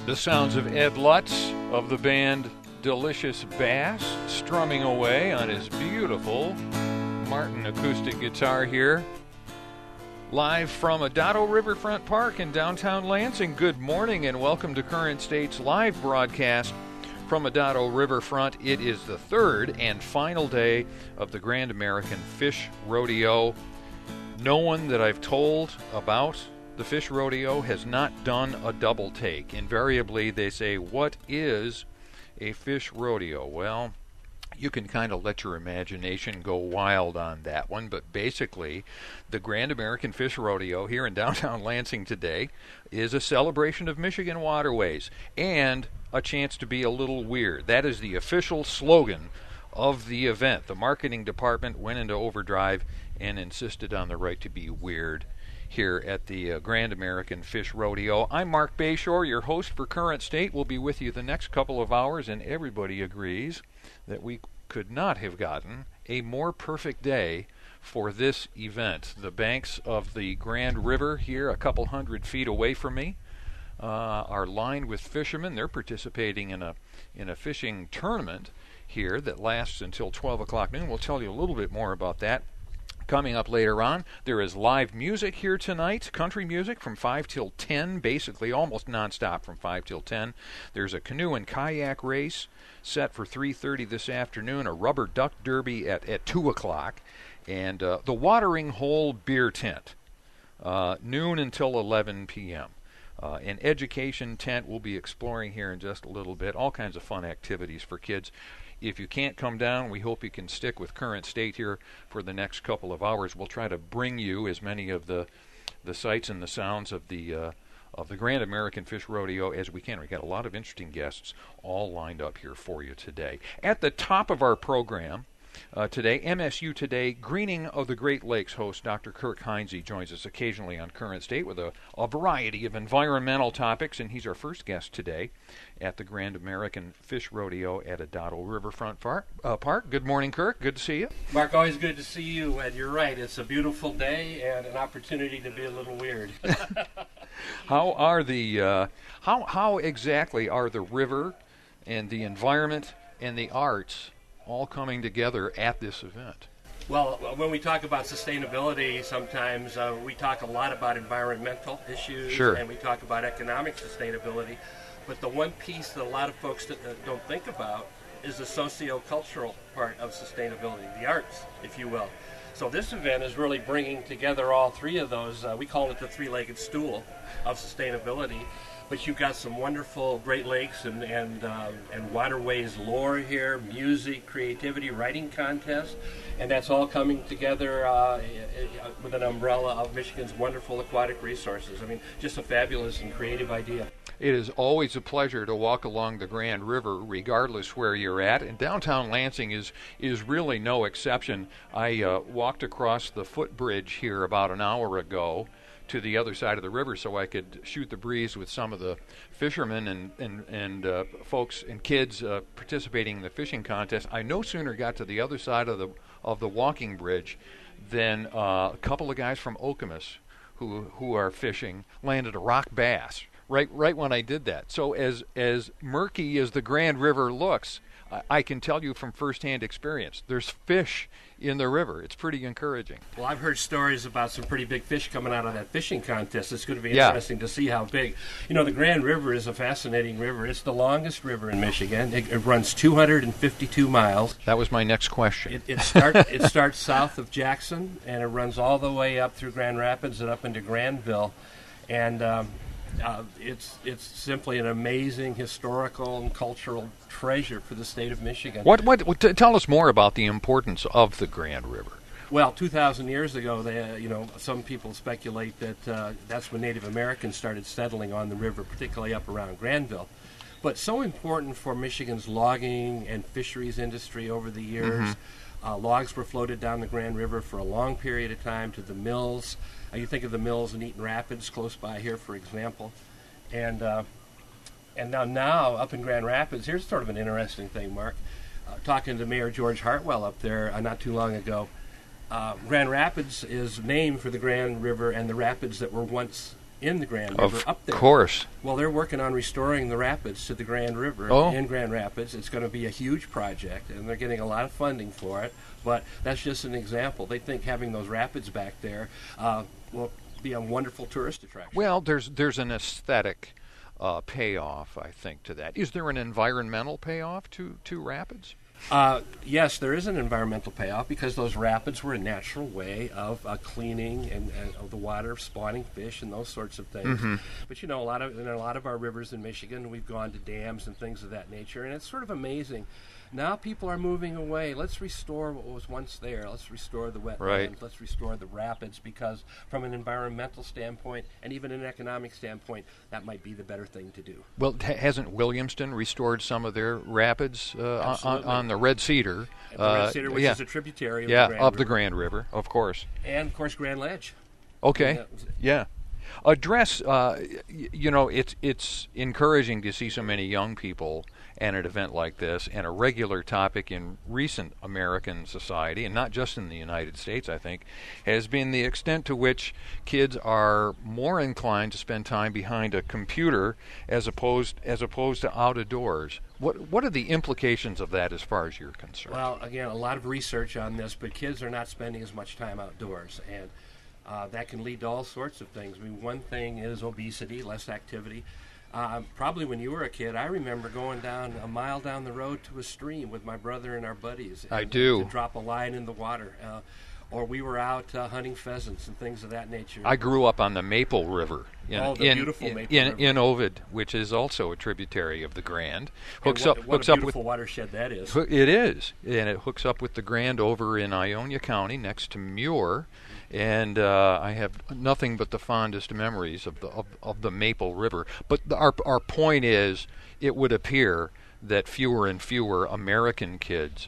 The sounds of Ed Lutz of the band Delicious Bass strumming away on his beautiful Martin acoustic guitar here. Live from Adado Riverfront Park in downtown Lansing. Good morning and welcome to Current State's live broadcast from Adado Riverfront. It is the third and final day of the Grand American Fish Rodeo. No one that I've told about the Fish Rodeo has not done a double take. Invariably, they say, what is a fish rodeo? Well, you can kind of let your imagination go wild on that one, but basically, the Grand American Fish Rodeo here in downtown Lansing today is a celebration of Michigan waterways and a chance to be a little weird. That is the official slogan of the event. The marketing department went into overdrive and insisted on the right to be weird here at the Grand American Fish Rodeo. I'm Mark Bayshore, your host for Current State. We'll be with you the next couple of hours, and everybody agrees that we could not have gotten a more perfect day for this event. The banks of the Grand River here, a couple hundred feet away from me, are lined with fishermen. They're participating in a fishing tournament here that lasts until 12 o'clock noon. We'll tell you a little bit more about that coming up later on. There is live music here tonight, country music from 5 till 10, basically almost nonstop from 5 till 10. There's a canoe and kayak race set for 3:30 this afternoon, a rubber duck derby at 2 o'clock, and the watering hole beer tent, noon until 11 p.m. An education tent we'll be exploring here in just a little bit, all kinds of fun activities for kids. If you can't come down, we hope you can stick with Current State here for the next couple of hours. We'll try to bring you as many of the sights and the sounds of the Grand American Fish Rodeo as we can. We've got a lot of interesting guests all lined up here for you today. At the top of our program today, MSU Today Greening of the Great Lakes host Dr. Kirk Heinze joins us occasionally on Current State with a variety of environmental topics, and he's our first guest today at the Grand American Fish Rodeo at Adado Riverfront Park. Good morning, Kirk. Good to see you. Mark, always good to see you, and you're right. It's a beautiful day and an opportunity to be a little weird. How exactly are the river and the environment and the arts all coming together at this event? Well, when we talk about sustainability, sometimes we talk a lot about environmental issues, sure, and we talk about economic sustainability. But the one piece that a lot of folks don't think about is the socio-cultural part of sustainability, the arts, if you will. So this event is really bringing together all three of those. We call it the three-legged stool of sustainability. But you've got some wonderful Great Lakes and waterways lore here, music, creativity, writing contest, and that's all coming together with an umbrella of Michigan's wonderful aquatic resources. I mean, just a fabulous and creative idea. It is always a pleasure to walk along the Grand River, regardless where you're at, and downtown Lansing is really no exception. I walked across the footbridge here about an hour ago to the other side of the river so I could shoot the breeze with some of the fishermen and folks and kids participating in the fishing contest. I no sooner got to the other side of the walking bridge than a couple of guys from Okemos who are fishing landed a rock bass right when I did that. So as murky as the Grand River looks, I can tell you from firsthand experience, there's fish in the river. It's pretty encouraging. Well, I've heard stories about some pretty big fish coming out of that fishing contest. It's going to be interesting to see how big. You know, the Grand River is a fascinating river. It's the longest river in Michigan. It runs 252 miles. That was my next question. It starts south of Jackson, and it runs all the way up through Grand Rapids and up into Granville. And it's simply an amazing historical and cultural treasure for the state of Michigan. Tell us more about the importance of the Grand River. Well, 2,000 years ago, some people speculate that that's when Native Americans started settling on the river, particularly up around Granville. But so important for Michigan's logging and fisheries industry over the years. Mm-hmm. Logs were floated down the Grand River for a long period of time to the mills. You think of the mills in Eaton Rapids, close by here, for example. And now up in Grand Rapids, here's sort of an interesting thing, Mark. Talking to Mayor George Hartwell up there not too long ago, Grand Rapids is named for the Grand River and the rapids that were once in the Grand River up there. Of course. Well, they're working on restoring the rapids to the Grand River in Grand Rapids. It's going to be a huge project, and they're getting a lot of funding for it. But that's just an example. They think having those rapids back there will be a wonderful tourist attraction. Well, there's an aesthetic payoff, I think, to that. Is there an environmental payoff to rapids? Yes, there is an environmental payoff because those rapids were a natural way of cleaning and of the water, spawning fish, and those sorts of things. Mm-hmm. But in a lot of our rivers in Michigan, we've gone to dams and things of that nature, and it's sort of amazing. Now people are moving away. Let's restore what was once there. Let's restore the wetlands. Right. Let's restore the rapids because from an environmental standpoint and even an economic standpoint, that might be the better thing to do. Well, hasn't Williamston restored some of their rapids on the Red Cedar? The Red Cedar, which is a tributary of the Grand River, of course. And, of course, Grand Ledge. Okay, yeah. Address, it's encouraging to see so many young people at an event like this, and a regular topic in recent American society, and not just in the United States, I think, has been the extent to which kids are more inclined to spend time behind a computer as opposed to out of doors. What are the implications of that as far as you're concerned? Well, again, a lot of research on this, but kids are not spending as much time outdoors, and that can lead to all sorts of things. I mean, one thing is obesity, less activity. Probably when you were a kid, I remember going down a mile down the road to a stream with my brother and our buddies. I do. To drop a line in the water. Or we were out hunting pheasants and things of that nature. I grew up on the Maple River the beautiful Maple River. In Ovid, which is also a tributary of the Grand. What a beautiful watershed that is. It is, and it hooks up with the Grand over in Ionia County next to Muir. And I have nothing but the fondest memories of the Maple River. But our point is, it would appear that fewer and fewer American kids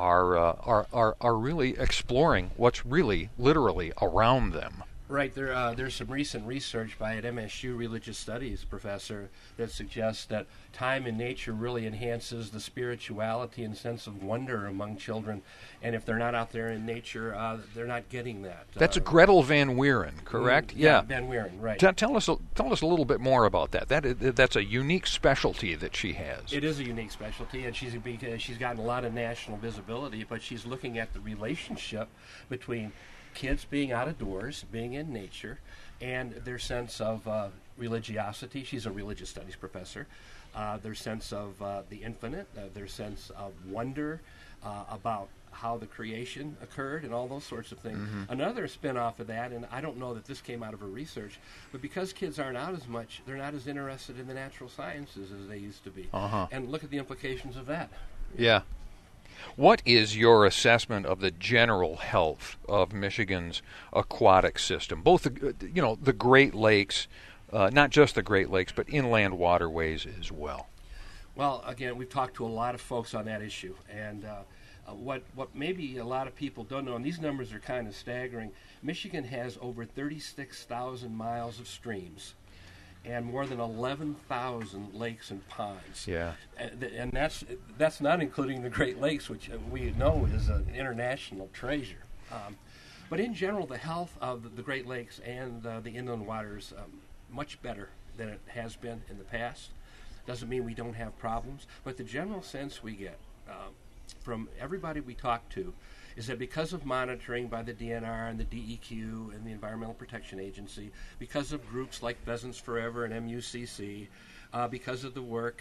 are really exploring what's really literally around them. Right. There's some recent research by an MSU religious studies professor that suggests that time in nature really enhances the spirituality and sense of wonder among children. And if they're not out there in nature, they're not getting that. That's Gretel Van Wieren, correct? Yeah, Van Wieren, right. Tell us a little bit more about that. That's a unique specialty that she has. It is a unique specialty, and she's gotten a lot of national visibility, but she's looking at the relationship between kids being out of doors, being in nature, and their sense of religiosity. She's a religious studies professor. Their sense of the infinite, their sense of wonder about how the creation occurred and all those sorts of things. Mm-hmm. Another spin-off of that, and I don't know that this came out of her research, but because kids aren't out as much, they're not as interested in the natural sciences as they used to be. Uh-huh. And look at the implications of that. Yeah. What is your assessment of the general health of Michigan's aquatic system? Both the Great Lakes, not just the Great Lakes, but inland waterways as well. Well, again, we've talked to a lot of folks on that issue, and what maybe a lot of people don't know, and these numbers are kind of staggering, Michigan has over 36,000 miles of streams and more than 11,000 lakes and ponds. Yeah. And that's not including the Great Lakes, which we know is an international treasure. But in general, the health of the Great Lakes and the inland waters much better than it has been in the past. Doesn't mean we don't have problems, but the general sense we get from everybody we talk to is that because of monitoring by the DNR and the DEQ and the Environmental Protection Agency, because of groups like Pheasants Forever and MUCC, because of the work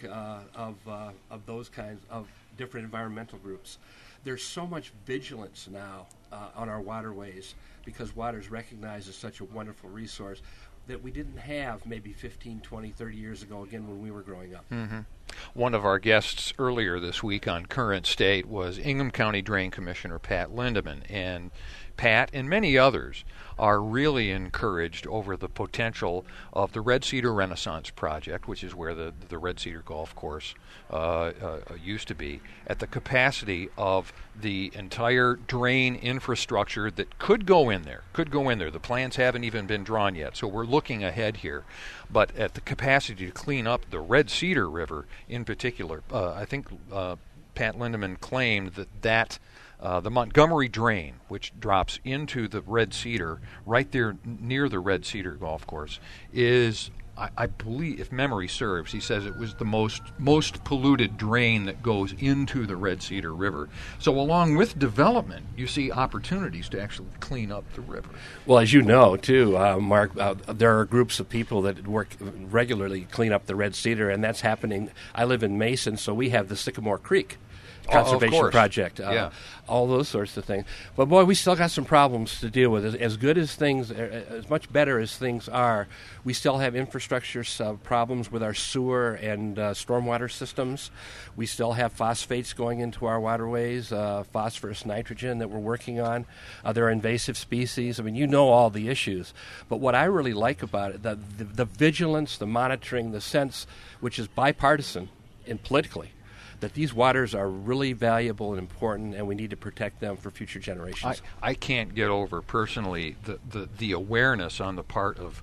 of those kinds of different environmental groups, there's so much vigilance now on our waterways because water is recognized as such a wonderful resource that we didn't have maybe 15, 20, 30 years ago, again, when we were growing up. Mm-hmm. One of our guests earlier this week on Current State was Ingham County Drain Commissioner Pat Lindeman, and Pat and many others are really encouraged over the potential of the Red Cedar Renaissance Project, which is where the Red Cedar Golf Course used to be, at the capacity of the entire drain infrastructure that could go in there. The plans haven't even been drawn yet, so we're looking ahead here. But at the capacity to clean up the Red Cedar River in particular, I think Pat Lindeman claimed that The Montgomery Drain, which drops into the Red Cedar, right there near the Red Cedar Golf Course, is, I believe, if memory serves, he says it was the most polluted drain that goes into the Red Cedar River. So along with development, you see opportunities to actually clean up the river. Well, as you know, too, Mark, there are groups of people that work regularly to clean up the Red Cedar, and that's happening. I live in Mason, so we have the Sycamore Creek Conservation Project, all those sorts of things. But boy, we still got some problems to deal with. As good as things, as much better as things are, we still have infrastructure problems with our sewer and stormwater systems. We still have phosphates going into our waterways, phosphorus, nitrogen that we're working on. There are invasive species. I mean, you know all the issues. But what I really like about it, the vigilance, the monitoring, the sense, which is bipartisan and politically, that these waters are really valuable and important, and we need to protect them for future generations. I can't get over personally the awareness on the part of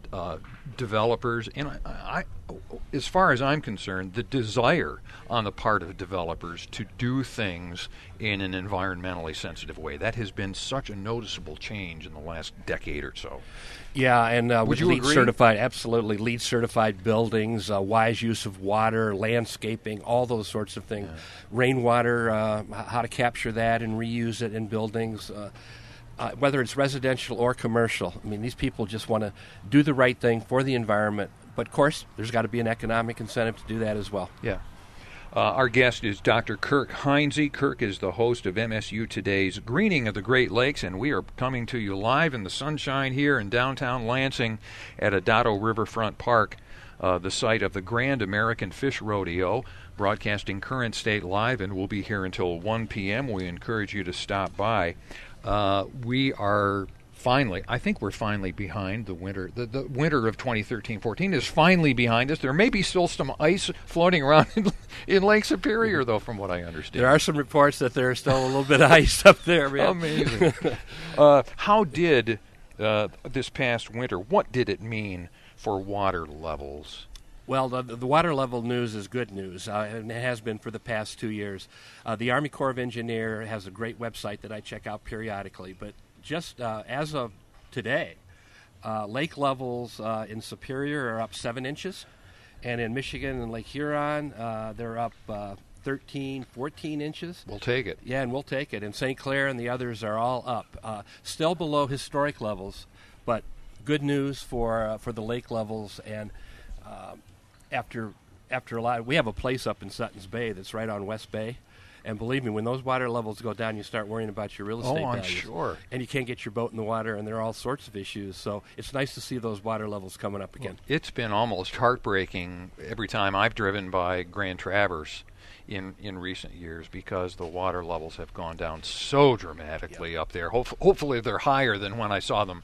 developers, and I, as far as I'm concerned, the desire on the part of developers to do things in an environmentally sensitive way. That has been such a noticeable change in the last decade or so. Yeah, and would you LEED agree? certified, absolutely, LEED certified buildings, wise use of water, landscaping, all those sorts of things. Yeah. Rainwater, how to capture that and reuse it in buildings. Whether it's residential or commercial. I mean, these people just want to do the right thing for the environment. But, of course, there's got to be an economic incentive to do that as well. Yeah. Our guest is Dr. Kirk Heinze. Kirk is the host of MSU Today's Greening of the Great Lakes, and we are coming to you live in the sunshine here in downtown Lansing at Adado Riverfront Park, the site of the Grand American Fish Rodeo, broadcasting Current State live, and we'll be here until 1 p.m. We encourage you to stop by. We are finally, I think we're finally behind the winter. The winter of 2013-14 is finally behind us. There may be still some ice floating around in Lake Superior, though, from what I understand. There are some reports that there's still a little bit of ice up there, man. Amazing. How did this past winter, what did it mean for water levels? Well, the water level news is good news, and it has been for the past 2 years. The Army Corps of Engineers has a great website that I check out periodically, but just as of today, lake levels in Superior are up 7 inches, and in Michigan and Lake Huron, they're up 13, 14 inches. We'll take it. Yeah, and we'll take it. And St. Clair and the others are all up. Still below historic levels, but good news for the lake levels. And after a lot, we have a place up in Sutton's Bay that's right on West Bay. And believe me, when those water levels go down, you start worrying about your real estate values. I'm sure. And you can't get your boat in the water, and there are all sorts of issues. So it's nice to see those water levels coming up again. Well, it's been almost heartbreaking every time I've driven by Grand Traverse in recent years, because the water levels have gone down so dramatically up there. Hopefully they're higher than when I saw them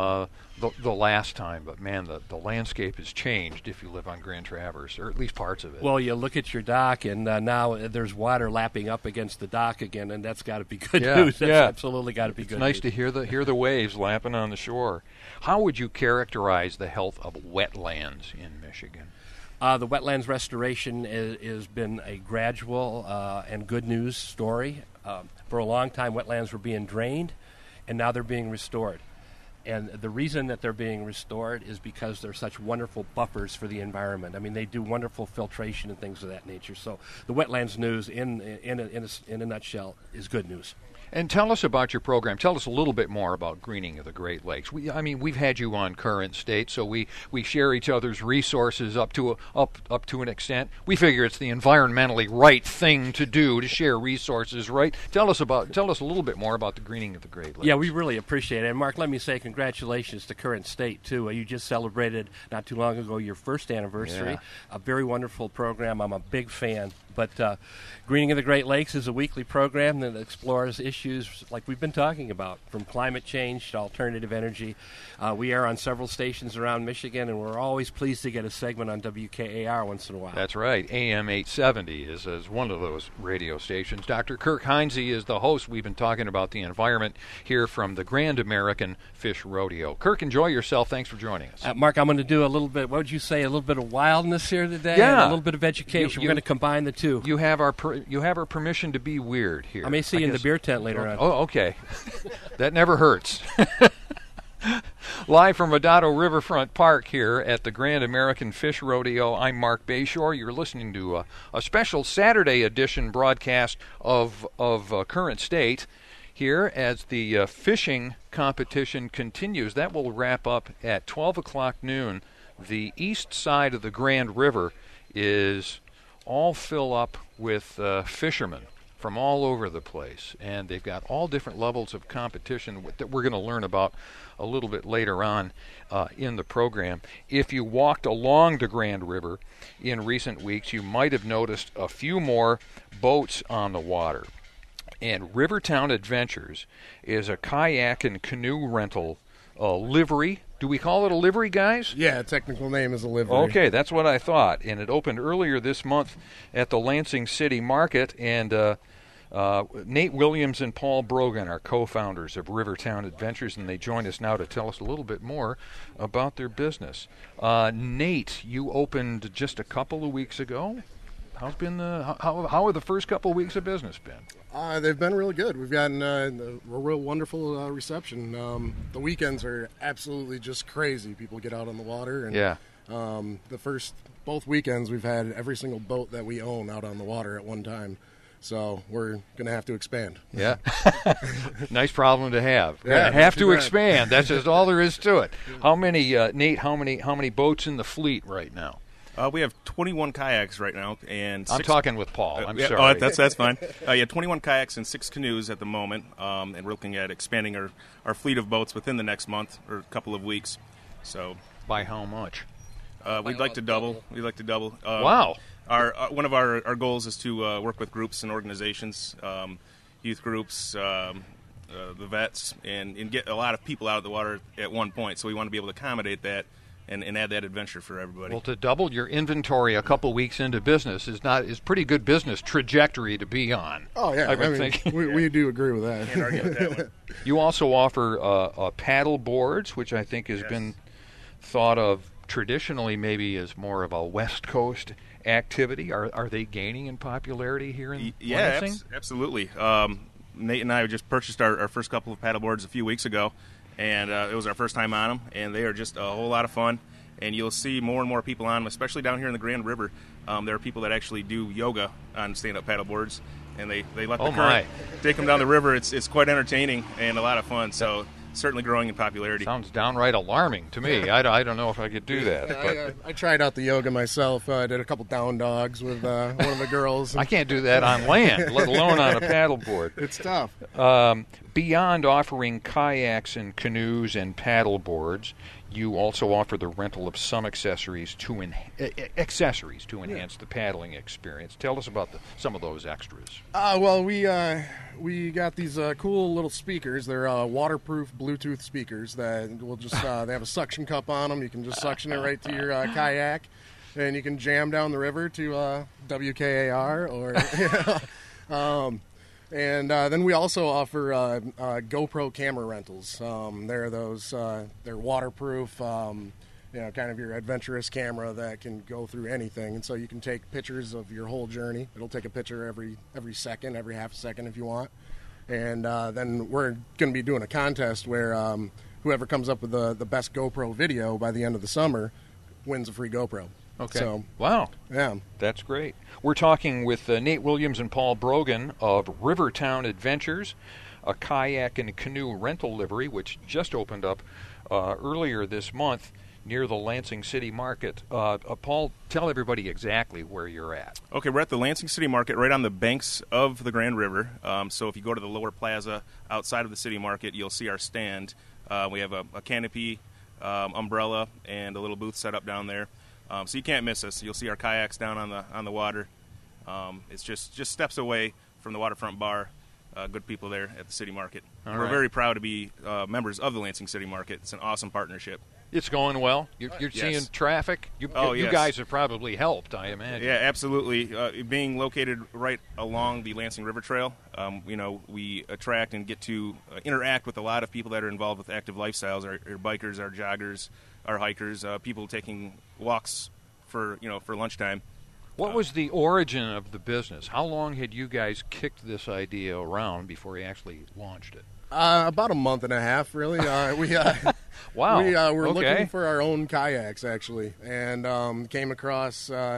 the last time. But, man, the landscape has changed if you live on Grand Traverse, or at least parts of it. Well, you look at your dock, and now there's water lapping up against the dock again, and that's got to be good news. That's absolutely got to be good news. It's nice to hear the waves lapping on the shore. How would you characterize the health of wetlands in Michigan? The wetlands restoration has been a gradual and good news story. For a long time, wetlands were being drained, and now they're being restored. And the reason that they're being restored is because they're such wonderful buffers for the environment. I mean, they do wonderful filtration and things of that nature. So the wetlands news, in a nutshell, is good news. And tell us about your program. Tell us a little bit more about Greening of the Great Lakes. We've had you on Current State, so we share each other's resources up to an extent. We figure it's the environmentally right thing to do, to share resources, right? Tell us a little bit more about the Greening of the Great Lakes. Yeah, we really appreciate it. And Mark, let me say congratulations to Current State too. You just celebrated not too long ago your first anniversary. Yeah. A very wonderful program. I'm a big fan. But Greening of the Great Lakes is a weekly program that explores issues like we've been talking about, from climate change to alternative energy. We air on several stations around Michigan, and we're always pleased to get a segment on WKAR once in a while. That's right. AM 870 is one of those radio stations. Dr. Kirk Heinze is the host. We've been talking about the environment here from the Grand American Fish Rodeo. Kirk, enjoy yourself. Thanks for joining us. Mark, I'm going to do a little bit, what would you say, a little bit of wildness here today? Yeah. And a little bit of education. We're going to combine the two. too. You have our permission to be weird here. I may see you in the beer tent later on. Oh, okay. That never hurts. Live from Adado Riverfront Park here at the Grand American Fish Rodeo, I'm Mark Bayshore. You're listening to a special Saturday edition broadcast of Current State here as the fishing competition continues. That will wrap up at 12 o'clock noon. The east side of the Grand River is all fill up with fishermen from all over the place, and they've got all different levels of competition that we're going to learn about a little bit later on in the program. If you walked along the Grand River in recent weeks, you might have noticed a few more boats on the water. And Rivertown Adventures is a kayak and canoe rental livery. Do we call it a livery, guys? Yeah, technical name is a livery. Okay, that's what I thought. And it opened earlier this month at the Lansing City Market. And Nate Williams and Paul Brogan are co-founders of Rivertown Adventures, and they join us now to tell us a little bit more about their business. Nate, you opened just a couple of weeks ago. How have the first couple of weeks of business been? They've been really good. We've gotten a real wonderful reception. The weekends are absolutely just crazy. People get out on the water, and yeah. Both weekends we've had every single boat that we own out on the water at one time. So we're going to have to expand. Yeah. Nice problem to have. Yeah, have to expand. That's just all there is to it. How many, Nate, how many boats in the fleet right now? We have 21 kayaks right now, and I'm talking with Paul. I'm sorry. Oh, that's fine. 21 kayaks and 6 canoes at the moment, and we're looking at expanding our fleet of boats within the next month or a couple of weeks. So, by how much? We'd like to double. Wow. One of our goals is to work with groups and organizations, youth groups, the vets, and get a lot of people out of the water at one point. So we want to be able to accommodate that. And add that adventure for everybody. Well, to double your inventory a couple weeks into business is pretty good business trajectory to be on. Oh yeah, we do agree with that. Can't argue with that one. You also offer paddle boards, which I think has been thought of traditionally maybe as more of a West Coast activity. Are they gaining in popularity here in Lansing? Absolutely. Nate and I just purchased our first couple of paddle boards a few weeks ago. And it was our first time on them, and they are just a whole lot of fun. And you'll see more and more people on them, especially down here in the Grand River. There are people that actually do yoga on stand-up paddle boards, and they let the current take them down the river. It's quite entertaining and a lot of fun. So certainly growing in popularity. Sounds downright alarming to me. I don't know if I could do that. I tried out the yoga myself. I did a couple down dogs with one of the girls. I can't do that on land, let alone on a paddleboard. It's tough. Beyond offering kayaks and canoes and paddleboards, you also offer the rental of some accessories to enhance the paddling experience. Tell us about some of those extras. Well, we got these cool little speakers. They're waterproof Bluetooth speakers that will just they have a suction cup on them. You can just suction it right to your kayak, and you can jam down the river to WKAR or. And then we also offer GoPro camera rentals. They're waterproof, kind of your adventurous camera that can go through anything. And so you can take pictures of your whole journey. It'll take a picture every second, every half a second if you want. And then we're going to be doing a contest where whoever comes up with the best GoPro video by the end of the summer wins a free GoPro. Okay. So, wow. Yeah. That's great. We're talking with Nate Williams and Paul Brogan of Rivertown Adventures, a kayak and canoe rental livery, which just opened up earlier this month near the Lansing City Market. Paul, tell everybody exactly where you're at. Okay, we're at the Lansing City Market right on the banks of the Grand River. So if you go to the lower plaza outside of the City Market, you'll see our stand. We have a canopy, umbrella, and a little booth set up down there. So you can't miss us. You'll see our kayaks down on the water. It's just steps away from the waterfront bar. Good people there at the City Market. We're very proud to be members of the Lansing City Market. It's an awesome partnership. It's going well. You're Yes. seeing traffic. You guys have probably helped, I imagine. Yeah, absolutely. Being located right along the Lansing River Trail, we attract and get to interact with a lot of people that are involved with active lifestyles. Our bikers, our joggers, our hikers, people taking walks for lunchtime. What was the origin of the business? How long had you guys kicked this idea around before you actually launched it? About a month and a half, really. Wow. We were Okay. looking for our own kayaks, actually, and came across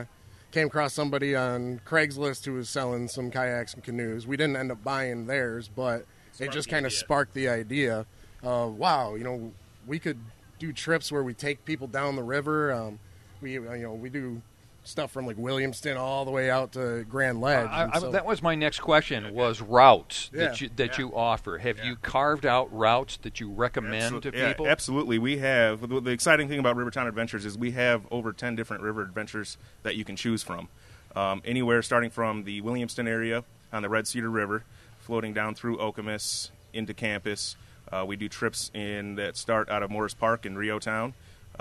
somebody on Craigslist who was selling some kayaks and canoes. We didn't end up buying theirs, but it just kind of sparked the idea of, wow, we could do trips where we take people down the river. We do stuff from like Williamston all the way out to Grand Ledge. That was my next question, was routes Yeah. that you offer. Have you carved out routes that you recommend to people? Yeah, absolutely. We have. The exciting thing about Rivertown Adventures is we have over 10 different river adventures that you can choose from. Anywhere starting from the Williamston area on the Red Cedar River, floating down through Okemos into campus. We do trips that start out of Morris Park in Rio Town.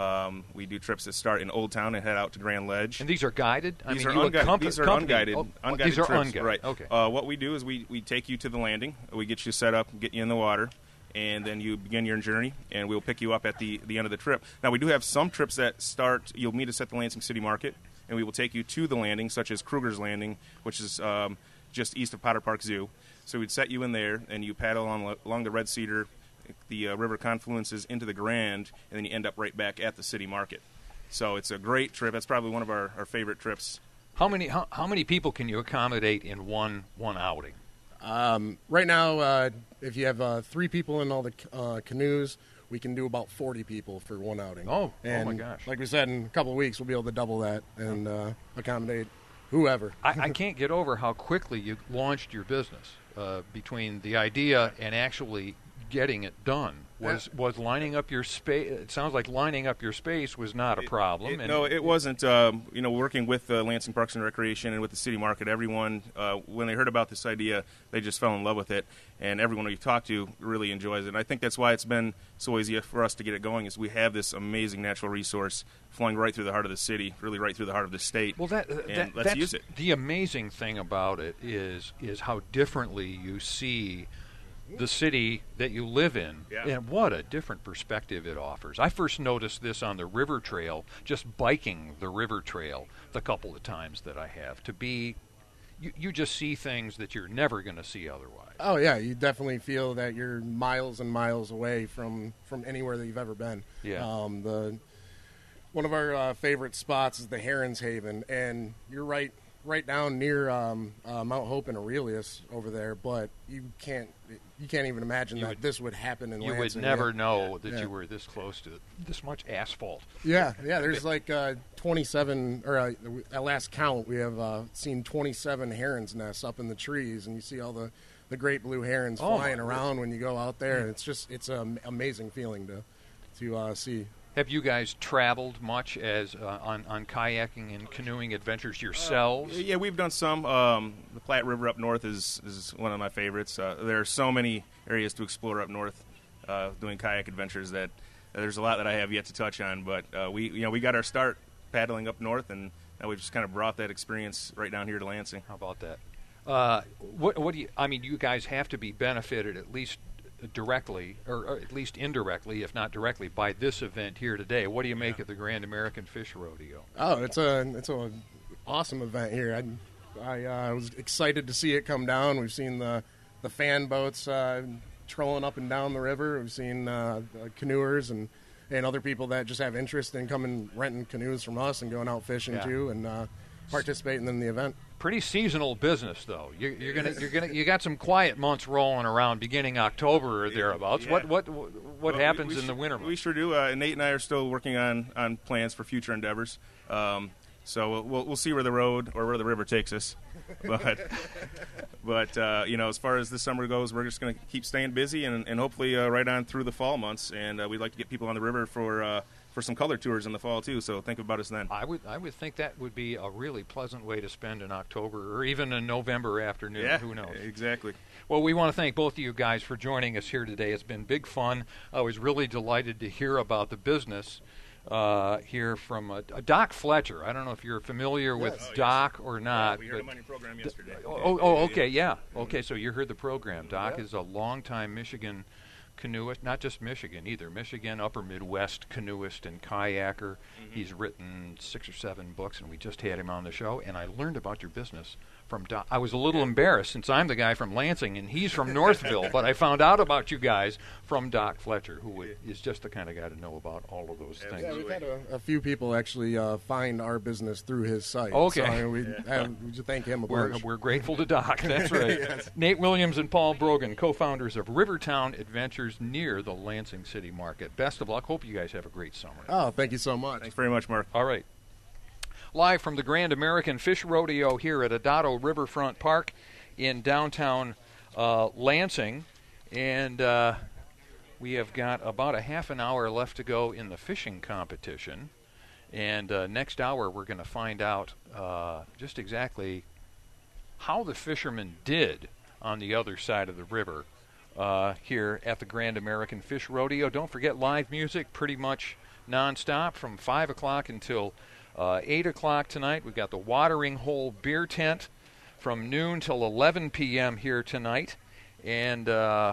We do trips that start in Old Town and head out to Grand Ledge. And these are guided? These you are accompany- unguided. Oh, Unguided these are trips, unguided. right? Okay. What we do is we take you to the landing. We get you set up, get you in the water, and then you begin your journey. And we'll pick you up at the end of the trip. Now we do have some trips that start. You'll meet us at the Lansing City Market, and we will take you to the landing, such as Kruger's Landing, which is just east of Potter Park Zoo. So we'd set you in there, and you paddle along the Red Cedar. The river confluences into the Grand, and then you end up right back at the city market. So it's a great trip. That's probably one of our favorite trips. How many people can you accommodate in one outing? Right now, if you have 3 people in all the canoes, we can do about 40 people for one outing. Oh and my gosh. Like we said, in a couple of weeks, we'll be able to double that and accommodate whoever. I can't get over how quickly you launched your business between the idea and actually getting it done. Was lining up your space? It sounds like lining up your space was not a problem. No, it wasn't. Working with Lansing Parks and Recreation and with the city market, everyone, when they heard about this idea, they just fell in love with it, and everyone we talked to really enjoys it. And I think that's why it's been so easy for us to get it going. Is we have this amazing natural resource flowing right through the heart of the city, really right through the heart of the state. Well, let's that's use it. The amazing thing about it is how differently you see the city that you live in, and what a different perspective it offers. I first noticed this on the river trail, just biking the river trail the couple of times that I have. You just see things that you're never going to see otherwise. Oh yeah, you definitely feel that you're miles and miles away from anywhere that you've ever been. Yeah. One of our favorite spots is the Heron's Haven, and you're right down near Mount Hope and Aurelius over there, but you can't even imagine this would happen in You Lansing. would never know that you were this close to this much asphalt. Yeah. There's like 27, or at last count, we have seen 27 herons nests up in the trees, and you see all the great blue herons flying around when you go out there. And it's an amazing feeling to see. Have you guys traveled much as on kayaking and canoeing adventures yourselves? Yeah, we've done some. The Platte River up north is one of my favorites. There are so many areas to explore up north doing kayak adventures that there's a lot that I have yet to touch on. But we got our start paddling up north, and now we've just kind of brought that experience right down here to Lansing. How about that? What do you? I mean, you guys have to be benefited at least directly, or at least indirectly, if not directly, by this event here today. What do you make of the Grand American Fish Rodeo? Oh, it's a awesome event here. I was excited to see it come down. We've seen the fan boats trolling up and down the river. We've seen canoers and other people that just have interest in coming renting canoes from us and going out fishing too, and participating in the event. Pretty seasonal business, though. You got some quiet months rolling around beginning October or thereabouts. Yeah. What happens in the winter months? We sure do. Nate and I are still working on plans for future endeavors. So we'll see where the road or where the river takes us. But as far as this summer goes, we're just going to keep staying busy and hopefully right on through the fall months. And we'd like to get people on the river for some color tours in the fall too. So think about us then. I would think that would be a really pleasant way to spend an October or even a November afternoon. Yeah, who knows? Exactly. Well, we want to thank both of you guys for joining us here today. It's been big fun. I was really delighted to hear about the business here from Doc Fletcher. I don't know if you're familiar with Doc or not. We heard him on your program yesterday. Okay, yeah. Okay, so you heard the program. Doc is a longtime Michigan canoeist, not just Michigan either. Michigan, upper Midwest canoeist and kayaker. He's written 6 or 7 books, and we just had him on the show. And I learned about your business from Doc. I was a little embarrassed since I'm the guy from Lansing and he's from Northville, but I found out about you guys from Doc Fletcher, who is just the kind of guy to know about all of those things. Yeah, we've had a few people actually find our business through his site. Okay. So, I mean, we should thank him a bunch. We're grateful to Doc. That's right. Yes. Nate Williams and Paul Brogan, co-founders of Rivertown Adventures near the Lansing City Market. Best of luck. Hope you guys have a great summer. Oh, thank you so much. Thanks very much, Mark. All right. Live from the Grand American Fish Rodeo here at Adado Riverfront Park in downtown Lansing. And we have got about a half an hour left to go in the fishing competition. And next hour we're going to find out just exactly how the fishermen did on the other side of the river here at the Grand American Fish Rodeo. Don't forget live music pretty much nonstop from 5 o'clock until 8 o'clock tonight. We've got the Watering Hole Beer Tent from noon till 11 p.m. here tonight, and all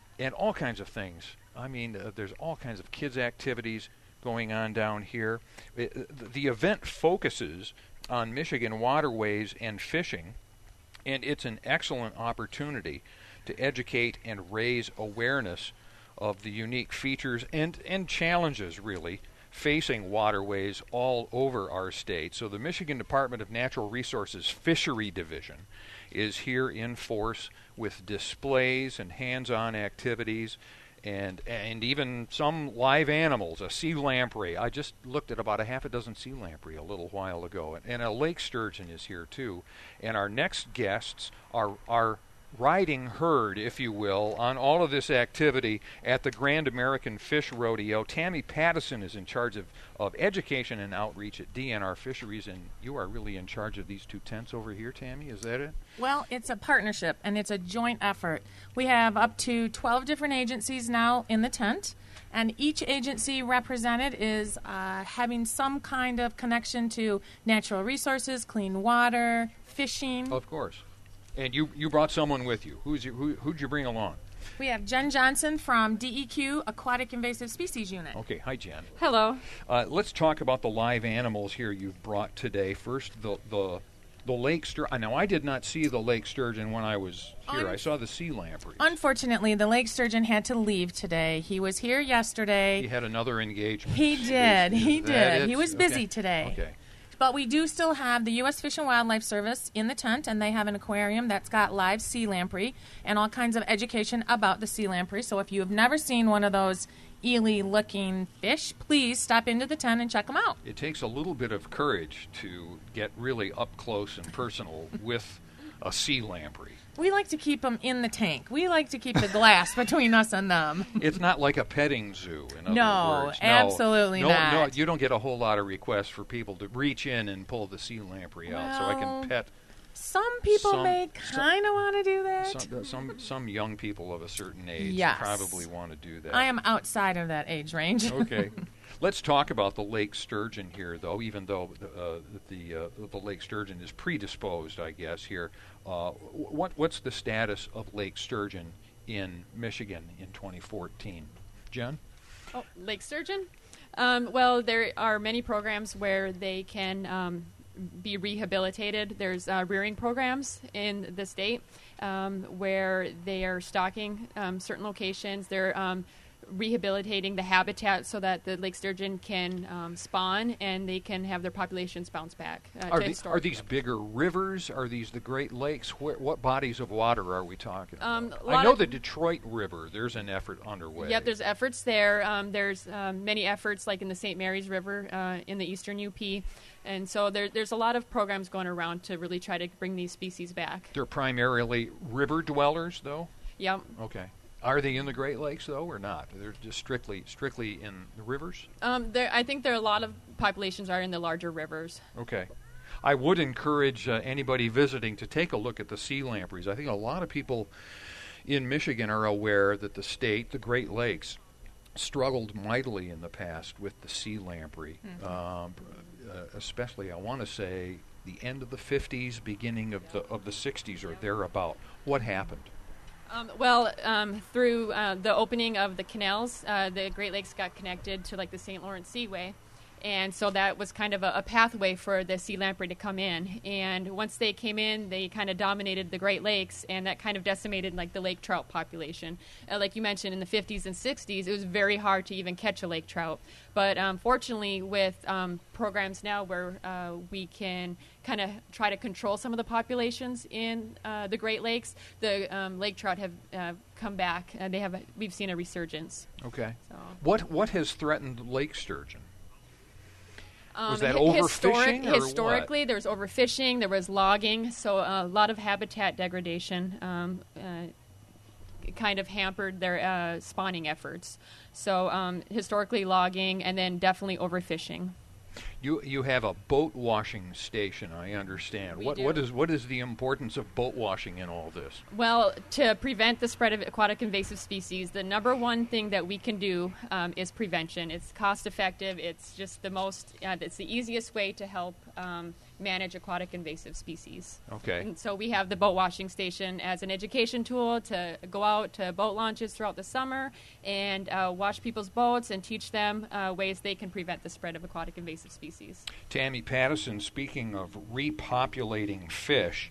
kinds of things. I mean, there's all kinds of kids' activities going on down here. The event focuses on Michigan waterways and fishing, and it's an excellent opportunity to educate and raise awareness of the unique features and challenges, really, facing waterways all over our state. So the Michigan Department of Natural Resources Fishery Division is here in force with displays and hands-on activities and even some live animals, a sea lamprey. I just looked at about a half a dozen sea lamprey a little while ago, and a lake sturgeon is here too. And our next guests are riding herd, if you will, on all of this activity at the Grand American Fish Rodeo. Tammy Pattison is in charge of education and outreach at DNR Fisheries, and you are really in charge of these 2 tents over here, Tammy, is that it? Well, it's a partnership, and it's a joint effort. We have up to 12 different agencies now in the tent, and each agency represented is having some kind of connection to natural resources, clean water, fishing. Of course. And you brought someone with you. Who'd you bring along? We have Jen Johnson from DEQ Aquatic Invasive Species Unit. Okay, hi Jen. Hello. Let's talk about the live animals here you've brought today. First, the lake sturgeon. Now, I did not see the lake sturgeon when I was here. I saw the sea lamprey. Unfortunately, the lake sturgeon had to leave today. He was here yesterday. He had another engagement. He did. He did. He was busy okay. today. Okay. But we do still have the U.S. Fish and Wildlife Service in the tent, and they have an aquarium that's got live sea lamprey and all kinds of education about the sea lamprey. So if you have never seen one of those eely-looking fish, please stop into the tent and check them out. It takes a little bit of courage to get really up close and personal with a sea lamprey. We like to keep them in the tank. We like to keep the glass between us and them. It's not like a petting zoo, in other words. No, absolutely not. No, you don't get a whole lot of requests for people to reach in and pull the sea lamprey out so I can pet. Some people may kind of want to do that. Some young people of a certain age yes. probably want to do that. I am outside of that age range. Okay. Let's talk about the lake sturgeon here, though, even though the lake sturgeon is predisposed, I guess, here. What's the status of lake sturgeon in Michigan in 2014? Jen? Oh, lake sturgeon? Well, there are many programs where they can be rehabilitated. There's rearing programs in the state where they are stocking certain locations. They're rehabilitating the habitat so that the lake sturgeon can spawn and they can have their populations bounce back. Are these bigger rivers? Are these the Great Lakes? What bodies of water are we talking about? I know the Detroit River. There's an effort underway. Yep, there's efforts there. There's many efforts like in the St. Mary's River in the eastern UP. And so there's a lot of programs going around to really try to bring these species back. They're primarily river dwellers, though? Yep. Okay. Are they in the Great Lakes, though, or not? They're just strictly in the rivers? I think there are a lot of populations are in the larger rivers. Okay. I would encourage anybody visiting to take a look at the sea lampreys. I think a lot of people in Michigan are aware that the state, the Great Lakes, struggled mightily in the past with the sea lamprey, especially, I want to say, the end of the 50s, beginning of the 60s or thereabout. What happened? Through the opening of the canals, the Great Lakes got connected to like the St. Lawrence Seaway. And so that was kind of a pathway for the sea lamprey to come in. And once they came in, they kind of dominated the Great Lakes, and that kind of decimated like the lake trout population. Like you mentioned, in the 50s and 60s, it was very hard to even catch a lake trout. But fortunately, with programs now where we can kind of try to control some of the populations in the Great Lakes, the lake trout have come back. We've seen a resurgence. Okay. So. What has threatened lake sturgeon? Was that overfishing or historically, there was overfishing, there was logging, so a lot of habitat degradation kind of hampered their spawning efforts. So historically logging, and then definitely overfishing. You have a boat washing station, I understand. What is the importance of boat washing in all this? Well, to prevent the spread of aquatic invasive species, the number one thing that we can do is prevention. It's cost effective. It's just it's the easiest way to help manage aquatic invasive species. Okay. And so we have the boat washing station as an education tool to go out to boat launches throughout the summer and wash people's boats and teach them ways they can prevent the spread of aquatic invasive species. Tammy Pattison, speaking of repopulating fish,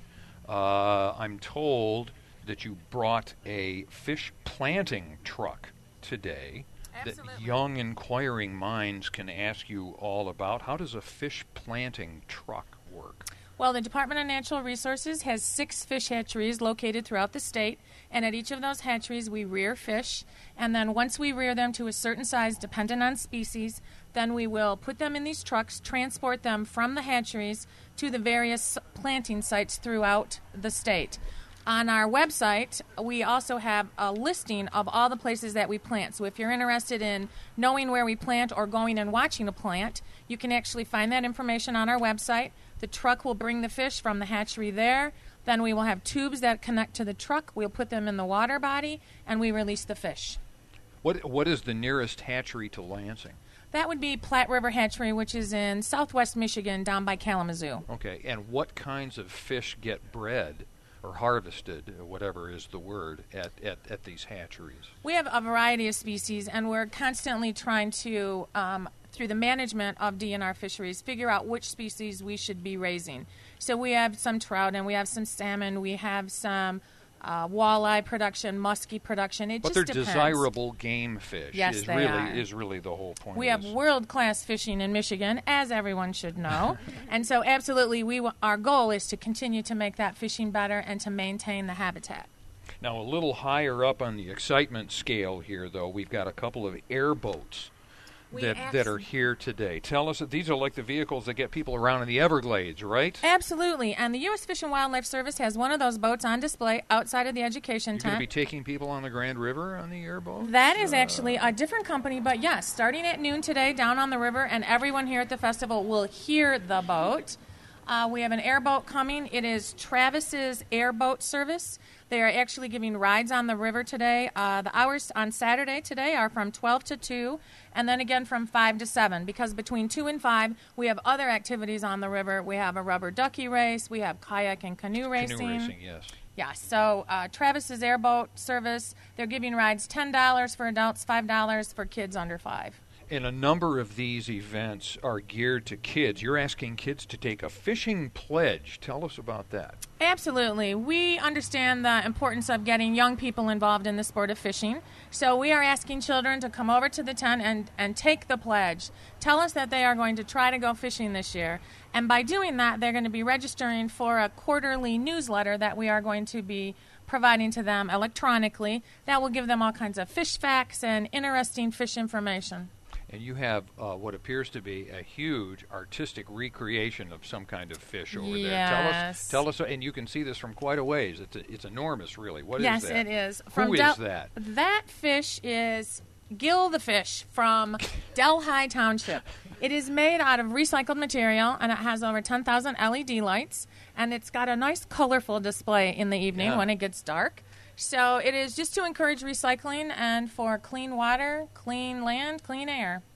I'm told that you brought a fish planting truck today. Absolutely. That young inquiring minds can ask you all about. How does a fish planting truck work? Well, the Department of Natural Resources has 6 fish hatcheries located throughout the state, and at each of those hatcheries we rear fish, and then once we rear them to a certain size, dependent on species, then we will put them in these trucks, transport them from the hatcheries to the various planting sites throughout the state. On our website, we also have a listing of all the places that we plant. So if you're interested in knowing where we plant or going and watching a plant, you can actually find that information on our website. The truck will bring the fish from the hatchery there. Then we will have tubes that connect to the truck. We'll put them in the water body, and we release the fish. What is the nearest hatchery to Lansing? That would be Platte River Hatchery, which is in southwest Michigan, down by Kalamazoo. Okay, and what kinds of fish get bred or harvested, whatever is the word, at these hatcheries? We have a variety of species, and we're constantly trying to, through the management of DNR fisheries, figure out which species we should be raising. So we have some trout, and we have some salmon, we have some walleye production, muskie production. It but just they're depends. desirable game fish. Yes, they are. Is really the whole point. We have world-class fishing in Michigan, as everyone should know. And so absolutely, our goal is to continue to make that fishing better and to maintain the habitat. Now, a little higher up on the excitement scale here, though, we've got a couple of airboats that are here today. Tell us that these are like the vehicles that get people around in the Everglades, right? Absolutely. And the U.S. Fish and Wildlife Service has one of those boats on display outside of the education You're tent. going to be taking people on the Grand River on the airboat? That is actually a different company, but yes, starting at noon today down on the river, and everyone here at the festival will hear the boat. We have an airboat coming. It is Travis's Airboat Service. They are actually giving rides on the river today. The hours on Saturday today are from 12 to 2, and then again from 5 to 7, because between 2 and 5, we have other activities on the river. We have a rubber ducky race. We have kayak and canoe racing. Canoe racing, yes. Yeah, so Travis's Airboat Service, they're giving rides $10 for adults, $5 for kids under 5. And a number of these events are geared to kids. You're asking kids to take a fishing pledge. Tell us about that. Absolutely. We understand the importance of getting young people involved in the sport of fishing. So we are asking children to come over to the tent and take the pledge. Tell us that they are going to try to go fishing this year. And by doing that, they're going to be registering for a quarterly newsletter that we are going to be providing to them electronically. That will give them all kinds of fish facts and interesting fish information. And you have what appears to be a huge artistic recreation of some kind of fish over there. Tell us, and you can see this from quite a ways. It's enormous, really. What is that? Yes, it is. Who is that? That fish is Gil the fish from Delhi Township. It is made out of recycled material, and it has over 10,000 LED lights, and it's got a nice colorful display in the evening when it gets dark. So it is just to encourage recycling and for clean water, clean land, clean air.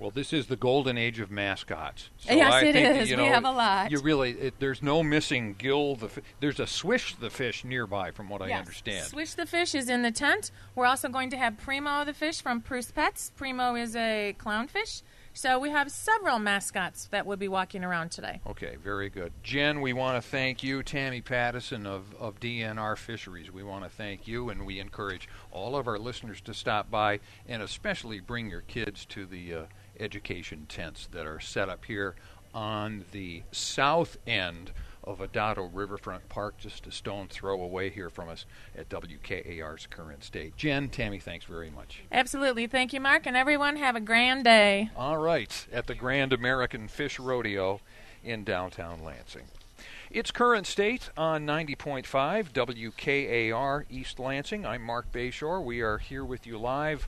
Well, this is the golden age of mascots. So Yes, I it think is. That, We have a lot. You really, there's no missing Gill. There's a Swish the Fish nearby, from what I Yes. understand. Swish the Fish is in the tent. We're also going to have Primo the Fish from Pruce Pets. Primo is a clownfish. So we have several mascots that will be walking around today. Okay, very good. Jen, we want to thank you, Tammy Pattison of DNR Fisheries. We want to thank you, and we encourage all of our listeners to stop by and especially bring your kids to the education tents that are set up here on the south end of Adado Riverfront Park, just a stone throw away here from us at WKAR's Current State. Jen, Tammy, thanks very much. Absolutely. Thank you, Mark, and everyone have a grand day. All right, at the Grand American Fish Rodeo in downtown Lansing. It's Current State on 90.5 WKAR East Lansing. I'm Mark Bayshore. We are here with you live,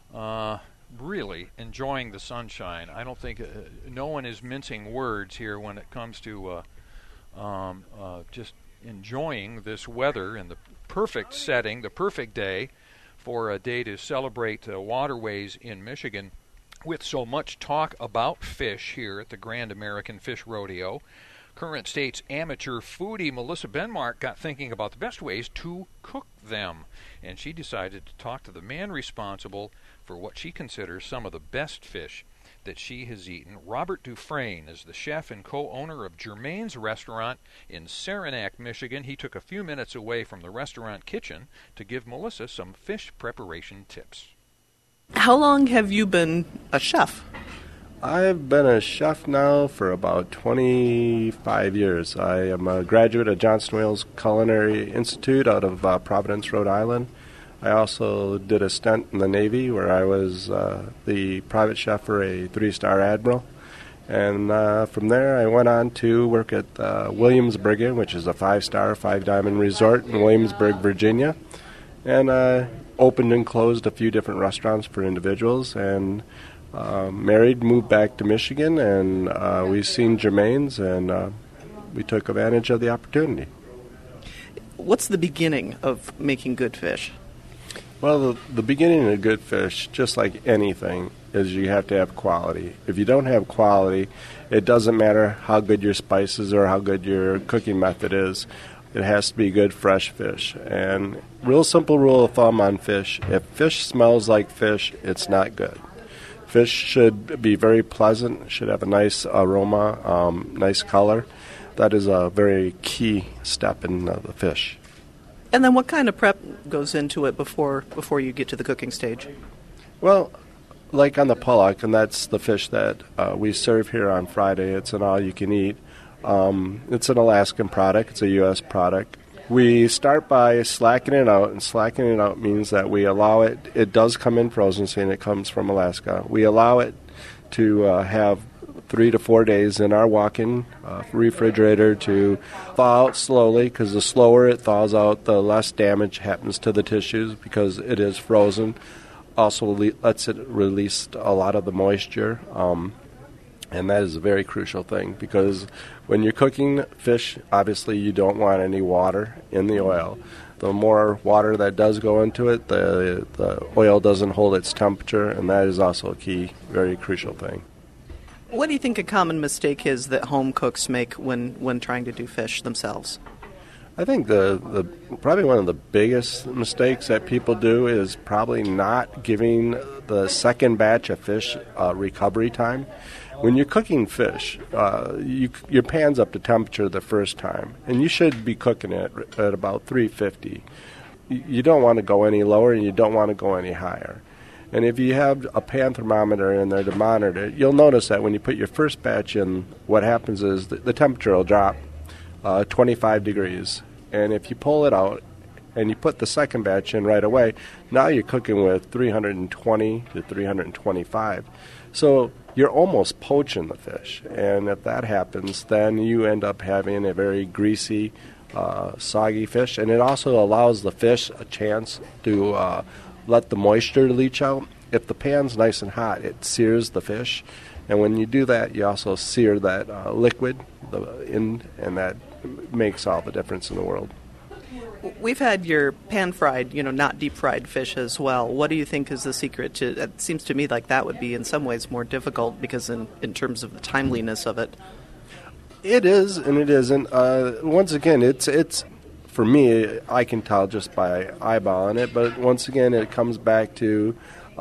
really enjoying the sunshine. I don't think no one is mincing words here when it comes to just enjoying this weather and the perfect setting, the perfect day for a day to celebrate waterways in Michigan with so much talk about fish here at the Grand American Fish Rodeo. Current State's amateur foodie Melissa Benmark got thinking about the best ways to cook them, and she decided to talk to the man responsible for what she considers some of the best fish that she has eaten. Robert Dufresne is the chef and co-owner of Germain's Restaurant in Saranac, Michigan. He took a few minutes away from the restaurant kitchen to give Melissa some fish preparation tips. How long have you been a chef? I've been a chef now for about 25 years. I am a graduate of Johnson Wales Culinary Institute out of Providence, Rhode Island. I also did a stint in the Navy where I was the private chef for a 3-star admiral. And from there I went on to work at Williamsburg Inn, which is a 5-star, 5-diamond resort in Williamsburg, Virginia. And opened and closed a few different restaurants for individuals. And married, moved back to Michigan, and we've seen Germain's, and we took advantage of the opportunity. What's the beginning of making good fish? Well, the beginning of good fish, just like anything, is you have to have quality. If you don't have quality, it doesn't matter how good your spices or how good your cooking method is. It has to be good, fresh fish. And real simple rule of thumb on fish, if fish smells like fish, it's not good. Fish should be very pleasant, should have a nice aroma, nice color. That is a very key step in the fish. And then what kind of prep goes into it before you get to the cooking stage? Well, like on the pollock, and that's the fish that we serve here on Friday, it's an all-you-can-eat. It's an Alaskan product. It's a U.S. product. We start by slacking it out, and slacking it out means that we allow it. It does come in frozen, seeing it comes from Alaska. We allow it to have 3 to 4 days in our walk-in refrigerator to thaw out slowly, because the slower it thaws out, the less damage happens to the tissues because it is frozen. Also lets it release a lot of the moisture. And that is a very crucial thing, because when you're cooking fish, obviously you don't want any water in the oil. The more water that does go into it, the oil doesn't hold its temperature, and that is also a key, very crucial thing. What do you think a common mistake is that home cooks make when trying to do fish themselves? I think the probably one of the biggest mistakes that people do is probably not giving the second batch of fish recovery time. When you're cooking fish, your pan's up to temperature the first time, and you should be cooking it at about 350. You don't want to go any lower, and you don't want to go any higher. And if you have a pan thermometer in there to monitor it, you'll notice that when you put your first batch in, what happens is the temperature will drop 25 degrees. And if you pull it out and you put the second batch in right away, now you're cooking with 320 to 325. So you're almost poaching the fish. And if that happens, then you end up having a very greasy, soggy fish. And it also allows the fish a chance to let the moisture leach out. If the pan's nice and hot, it sears the fish. And when you do that, you also sear that liquid, and that makes all the difference in the world. We've had your pan-fried, not deep-fried fish as well. What do you think is the secret to? It seems to me like that would be in some ways more difficult because in terms of the timeliness of it. It is, and it isn't. Once again, it's for me, I can tell just by eyeballing it. But once again, it comes back to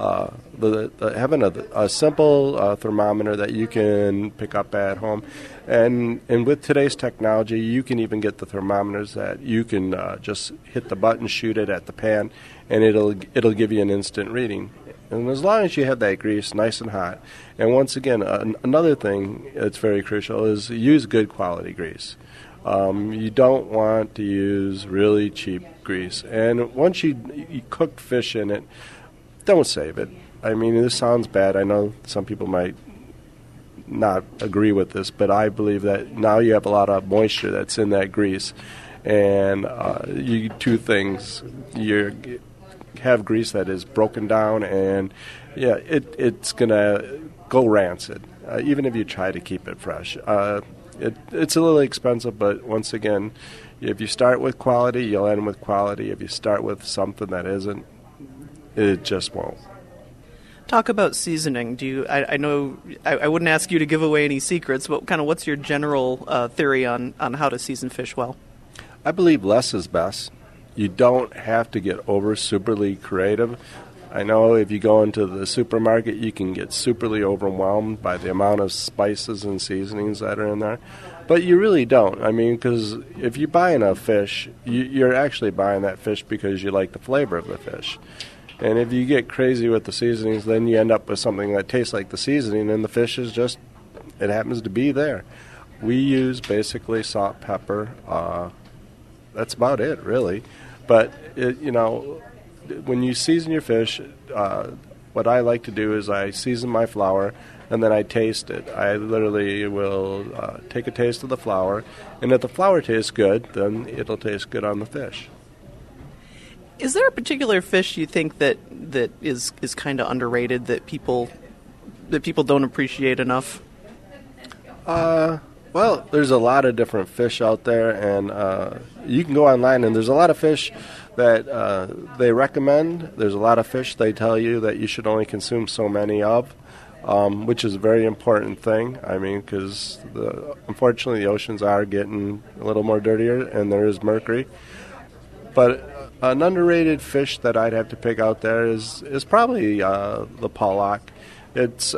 having a simple thermometer that you can pick up at home, and with today's technology, you can even get the thermometers that you can just hit the button, shoot it at the pan, and it'll give you an instant reading. And as long as you have that grease nice and hot, and once again, another thing that's very crucial is use good quality grease. You don't want to use really cheap grease. And once you cook fish in it, don't save it. I mean, this sounds bad. I know some people might not agree with this, but I believe that now you have a lot of moisture that's in that grease. And two things. You have grease that is broken down, and it's going to go rancid, even if you try to keep it fresh. It's a little expensive, but once again, if you start with quality, you'll end with quality. If you start with something that isn't, it just won't. Talk about seasoning. I know I wouldn't ask you to give away any secrets, but kind of what's your general theory on how to season fish well? I believe less is best. You don't have to get superly creative. I know if you go into the supermarket, you can get superly overwhelmed by the amount of spices and seasonings that are in there. But you really don't. I mean, because if you're buying a fish, you're actually buying that fish because you like the flavor of the fish. And if you get crazy with the seasonings, then you end up with something that tastes like the seasoning, and the fish is just, it happens to be there. We use basically salt, pepper. That's about it, really. But, when you season your fish, what I like to do is I season my flour, and then I taste it. I literally will take a taste of the flour, and if the flour tastes good, then it'll taste good on the fish. Is there a particular fish you think that is kind of underrated that people don't appreciate enough? Well, there's a lot of different fish out there, and you can go online, and there's a lot of fish that they recommend. There's a lot of fish they tell you that you should only consume so many of, which is a very important thing. I mean, because unfortunately the oceans are getting a little more dirtier, and there is mercury. But an underrated fish that I'd have to pick out there is probably the pollock. It's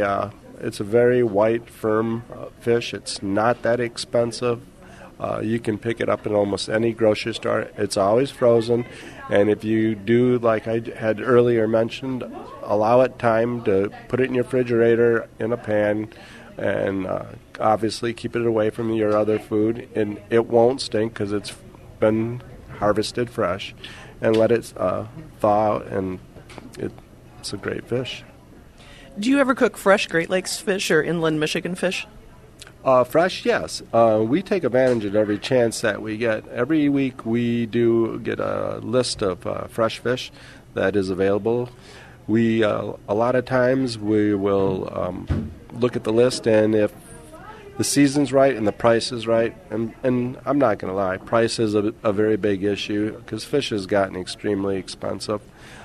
a very white, firm fish. It's not that expensive. You can pick it up in almost any grocery store. It's always frozen. And if you do, like I had earlier mentioned, allow it time to put it in your refrigerator in a pan and obviously keep it away from your other food. And it won't stink because it's been harvested fresh. And let it thaw, and it's a great fish. Do you ever cook fresh Great Lakes fish or inland Michigan fish? Fresh, yes. We take advantage of every chance that we get. Every week we do get a list of fresh fish that is available. We a lot of times we will look at the list, and if the season's right and the price is right, and I'm not going to lie, price is a very big issue because fish has gotten extremely expensive.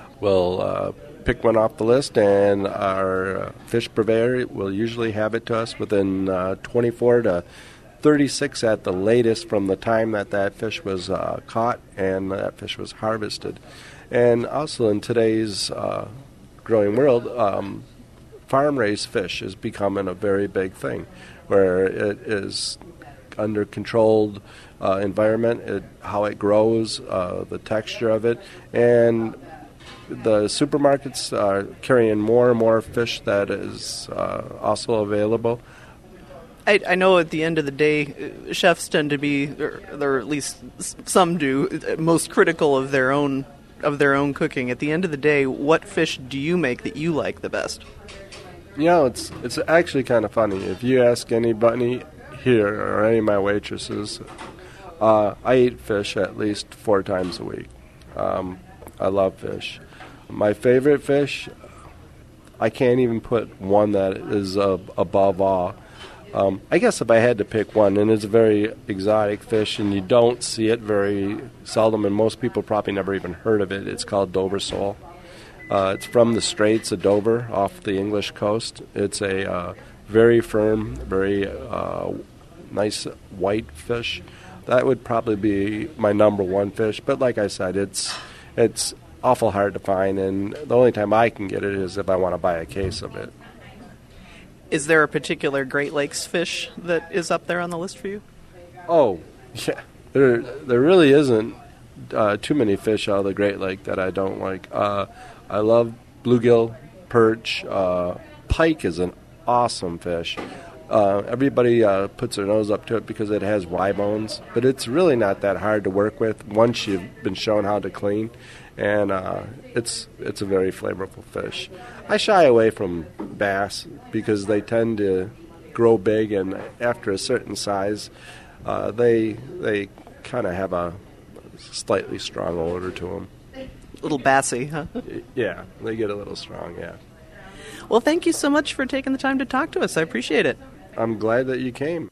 We'll pick one off the list, and our fish purveyor will usually have it to us within 24 to 36 at the latest from the time that fish was caught and that fish was harvested. And also in today's growing world, farm-raised fish is becoming a very big thing, where it is under controlled environment, how it grows, the texture of it, and the supermarkets are carrying more and more fish that is also available. I know at the end of the day, chefs tend to be, or at least some do, most critical of their own cooking. At the end of the day, what fish do you make that you like the best? It's actually kind of funny. If you ask anybody here or any of my waitresses, I eat fish at least 4 times a week. I love fish. My favorite fish, I can't even put one that is above all. I guess if I had to pick one, and it's a very exotic fish, and you don't see it very seldom, and most people probably never even heard of it, it's called Dover sole. It's from the Straits of Dover off the English coast. It's a very firm, very nice white fish. That would probably be my number one fish. But like I said, it's awful hard to find, and the only time I can get it is if I want to buy a case of it. Is there a particular Great Lakes fish that is up there on the list for you? Oh, yeah. There really isn't too many fish out of the Great Lake that I don't like. I love bluegill, perch. Pike is an awesome fish. Everybody puts their nose up to it because it has Y bones, but it's really not that hard to work with once you've been shown how to clean, and it's a very flavorful fish. I shy away from bass because they tend to grow big, and after a certain size, they kind of have a slightly strong odor to them. A little bassy, huh? Yeah, they get a little strong, yeah. Well, thank you so much for taking the time to talk to us. I appreciate it. I'm glad that you came.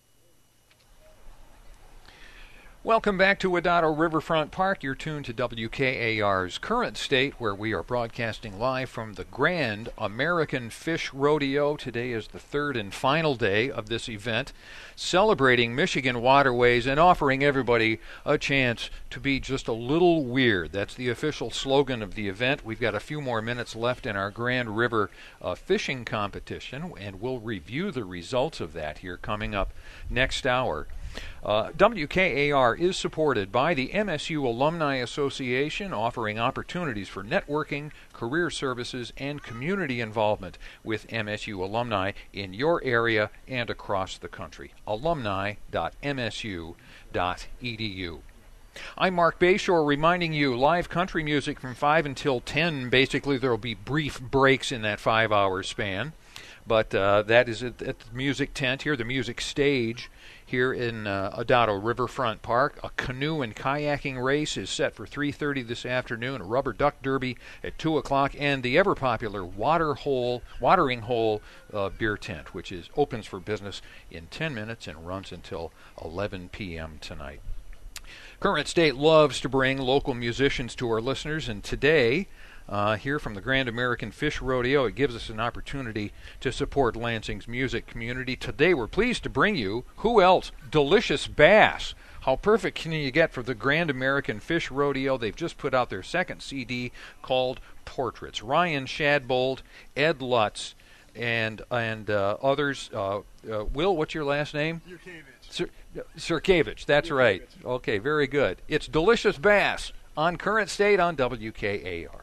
Welcome back to Wadado Riverfront Park. You're tuned to WKAR's Current State, where we are broadcasting live from the Grand American Fish Rodeo. Today is the third and final day of this event, celebrating Michigan waterways and offering everybody a chance to be just a little weird. That's the official slogan of the event. We've got a few more minutes left in our Grand River fishing competition, and we'll review the results of that here coming up next hour. WKAR is supported by the MSU Alumni Association, offering opportunities for networking, career services, and community involvement with MSU alumni in your area and across the country. alumni.msu.edu. I'm Mark Bayshore, reminding you, live country music from 5 until 10. Basically, there will be brief breaks in that 5-hour span. But that is at the music tent here, the music stage here in Wadado Riverfront Park. A canoe and kayaking race is set for 3:30 this afternoon, a rubber duck derby at 2 o'clock, and the ever-popular watering hole beer tent, which opens for business in 10 minutes and runs until 11 p.m. tonight. Current State loves to bring local musicians to our listeners, and today, here from the Grand American Fish Rodeo, it gives us an opportunity to support Lansing's music community. Today we're pleased to bring you, who else? Delicious Bass. How perfect can you get for the Grand American Fish Rodeo? They've just put out their second CD called Portraits. Ryan Shadbold, Ed Lutz, and others. Will, what's your last name? Sirkevich, that's right. Okay, very good. It's Delicious Bass on Current State on WKAR.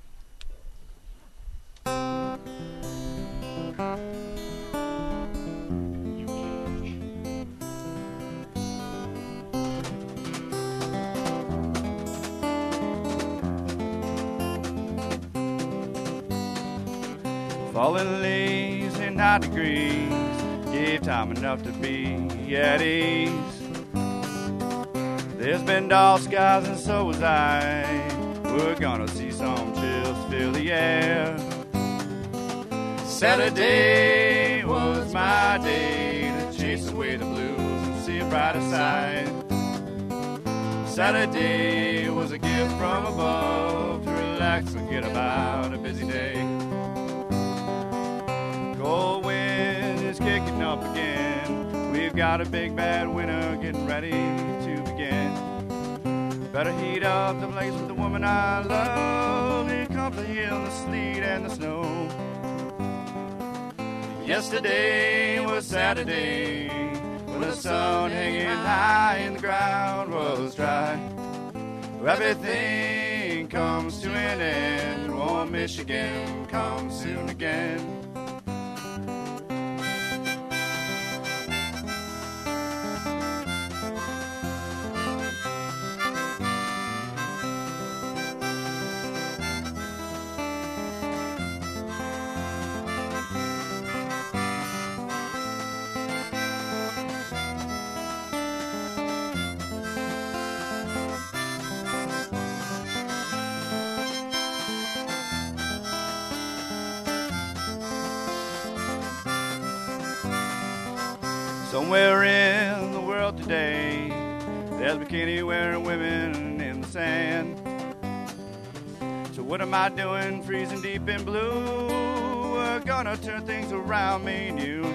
Falling leaves in 9 degrees gave time enough to be at ease. There's been dark skies and so was I. We're gonna see some chills fill the air. Saturday was my day to chase away the blues and see a brighter side. Saturday was a gift from above to relax and get about a busy day. Cold wind is kicking up again. We've got a big bad winter getting ready to begin. Better heat up the blaze with the woman I love. Here comes the hail and the sleet and the snow. Yesterday was Saturday, when the sun hanging high and the ground was dry. Everything comes to an end. Warm Michigan comes soon again. Somewhere in the world today, there's bikini-wearing women in the sand. So what am I doing freezing deep in blue? We're gonna turn things around, me and you.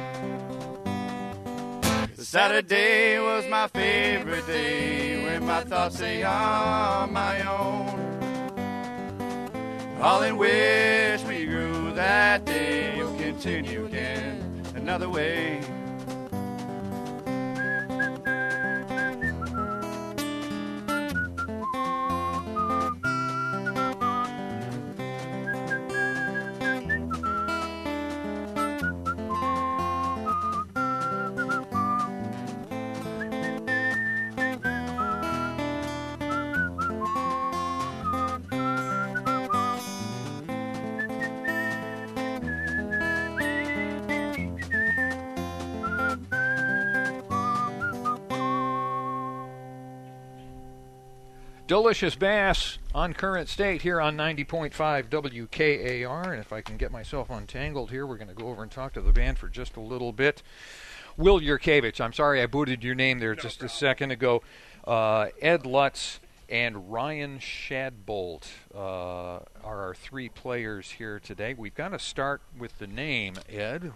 The Saturday was my favorite day, when my thoughts say on my own. All in wish we grew that day will continue again another way. Delicious Bass on Current State here on 90.5 WKAR. And if I can get myself untangled here, we're going to go over and talk to the band for just a little bit. Will Yurkevich, I'm sorry I booted your name there just a second ago. Ed Lutz and Ryan Shadbolt are our three players here today. We've got to start with the name. Ed,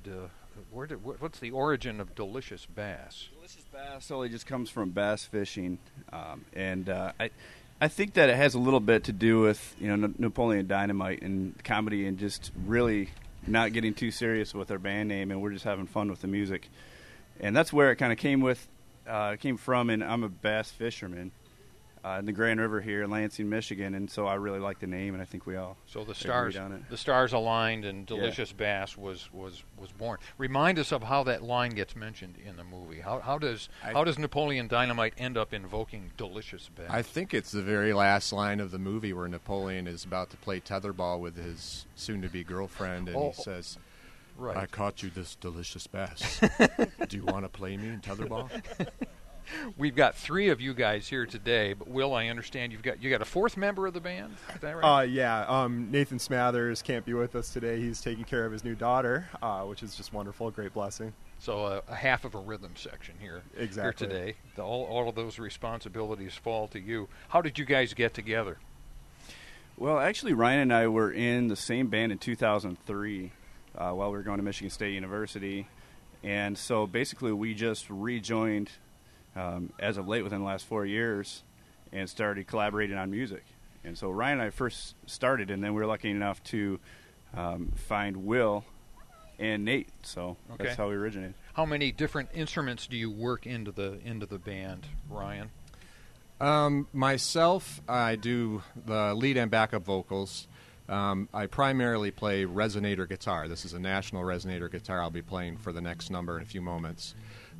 what's the origin of Delicious Bass? Delicious Bass only just comes from bass fishing, and I think that it has a little bit to do with Napoleon Dynamite and comedy, and just really not getting too serious with our band name, and we're just having fun with the music, and that's where it kind of came from. And I'm a bass fisherman in the Grand River here in Lansing, Michigan, and so I really like the name, and I think we all so the stars aligned, and Delicious Bass was born. Remind us of how that line gets mentioned in the movie. How does Napoleon Dynamite end up invoking Delicious Bass? I think it's the very last line of the movie where Napoleon is about to play tetherball with his soon-to-be girlfriend, and he says, right. "I caught you this delicious bass. Do you want to play me in tetherball?" We've got three of you guys here today, but Will, I understand you got a fourth member of the band. Is that right? Yeah. Nathan Smathers can't be with us today. He's taking care of his new daughter, which is just wonderful, great blessing. So a half of a rhythm section here today. All of those responsibilities fall to you. How did you guys get together? Well, actually, Ryan and I were in the same band in 2003 while we were going to Michigan State University, and so basically we just rejoined as of late within the last 4 years and started collaborating on music. And so Ryan and I first started, and then we were lucky enough to find Will and Nate. So that's how we originated. How many different instruments do you work into the band, Ryan? Myself, I do the lead and backup vocals. I primarily play resonator guitar. This is a National resonator guitar I'll be playing for the next number in a few moments.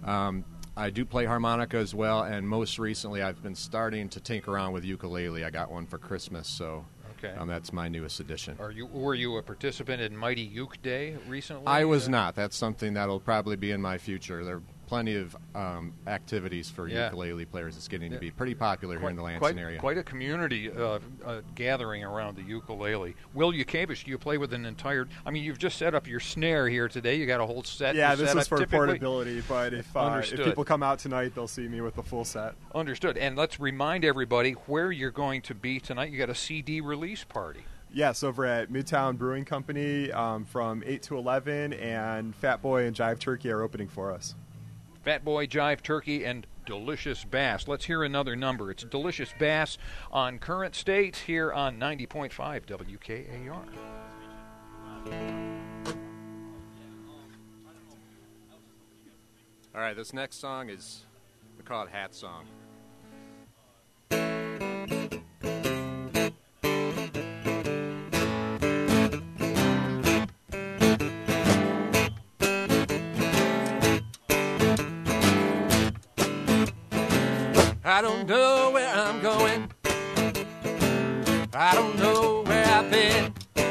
I do play harmonica as well, and most recently I've been starting to tinker around with ukulele. I got one for Christmas, so that's my newest addition. Were you a participant in Mighty Uke Day recently? I was not. That's something that'll probably be in my future. There are plenty of activities for ukulele players. It's getting to be pretty popular here in the Lansing area. Quite a community gathering around the ukulele. Will Yurkevich, do you play with an entire... I mean, you've just set up your snare here today. You got a whole set. Yeah, this was for typically portability, but if people come out tonight, they'll see me with the full set. Understood. And let's remind everybody where you're going to be tonight. You got a CD release party. Yes, over at Midtown Brewing Company from 8 to 11, and Fat Boy and Jive Turkey are opening for us. Fat Boy, Jive Turkey, and Delicious Bass. Let's hear another number. It's Delicious Bass on Current State here on 90.5 WKAR. All right, this next song is, we call it Hat Song. I don't know where I'm going. I don't know where I've been.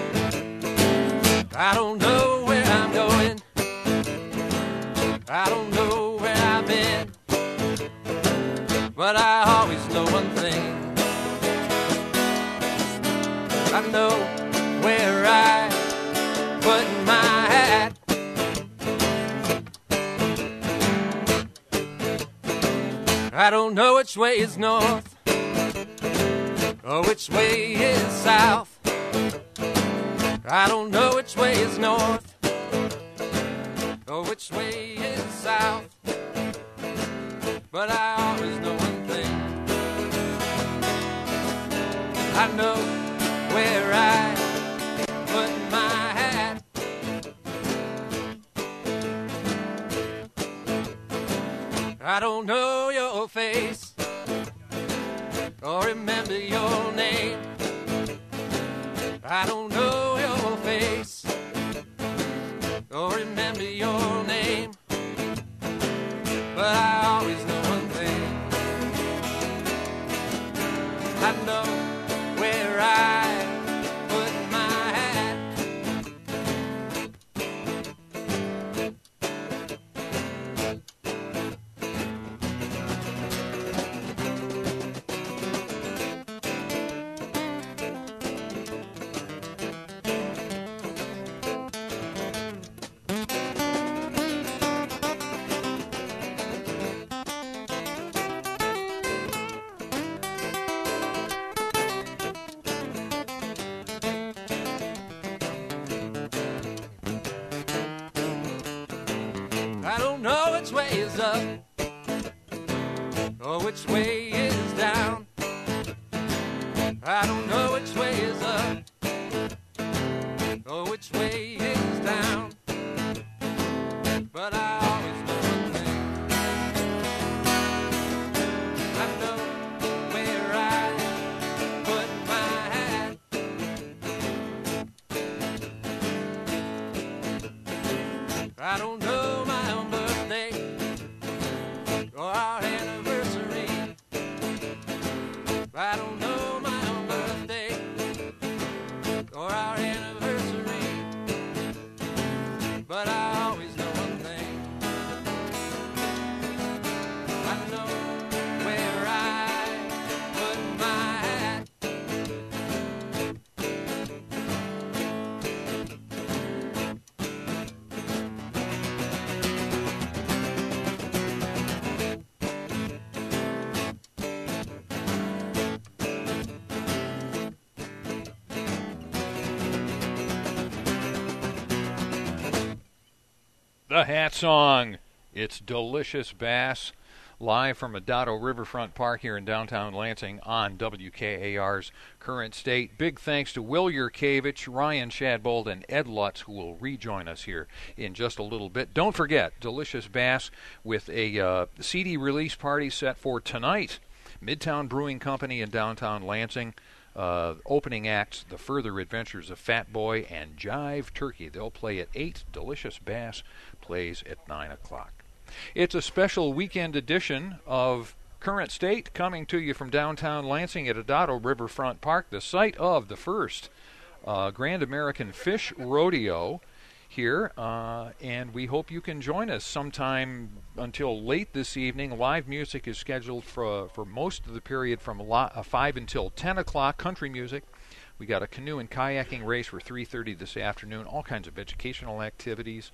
I don't know where I'm going. I don't know where I've been. But I always know one thing. I know where I put my hat. I don't know which way is north or which way is south. I don't know which way is north or which way is south. But I always know one thing. I know where I put my hat. I don't know your face or remember your name. I don't know your face or remember your name. But I always know one thing. I know where I put my hat. I don't know which way is up or which way is down. I don't know which way is up or which way is down. But I always know one thing. I know where I put my hat. I don't know my own birthday or our anniversary. I don't know my own birthday or our anniversary. But I always know one thing. I know where I put my hat. The Hat Song. It's Delicious Bass, live from Adado Riverfront Park here in downtown Lansing on WKAR's Current State. Big thanks to Will Yurkevich, Ryan Shadbold, and Ed Lutz, who will rejoin us here in just a little bit. Don't forget, Delicious Bass with a CD release party set for tonight. Midtown Brewing Company in downtown Lansing. Opening acts, The Further Adventures of Fat Boy and Jive Turkey. They'll play at 8. Delicious Bass plays at 9 o'clock. It's a special weekend edition of Current State coming to you from downtown Lansing at Adado Riverfront Park, the site of the first Grand American Fish Rodeo here, and we hope you can join us sometime until late this evening. Live music is scheduled for most of the period from 5 until 10 o'clock, country music. We got a canoe and kayaking race for 3:30 this afternoon, all kinds of educational activities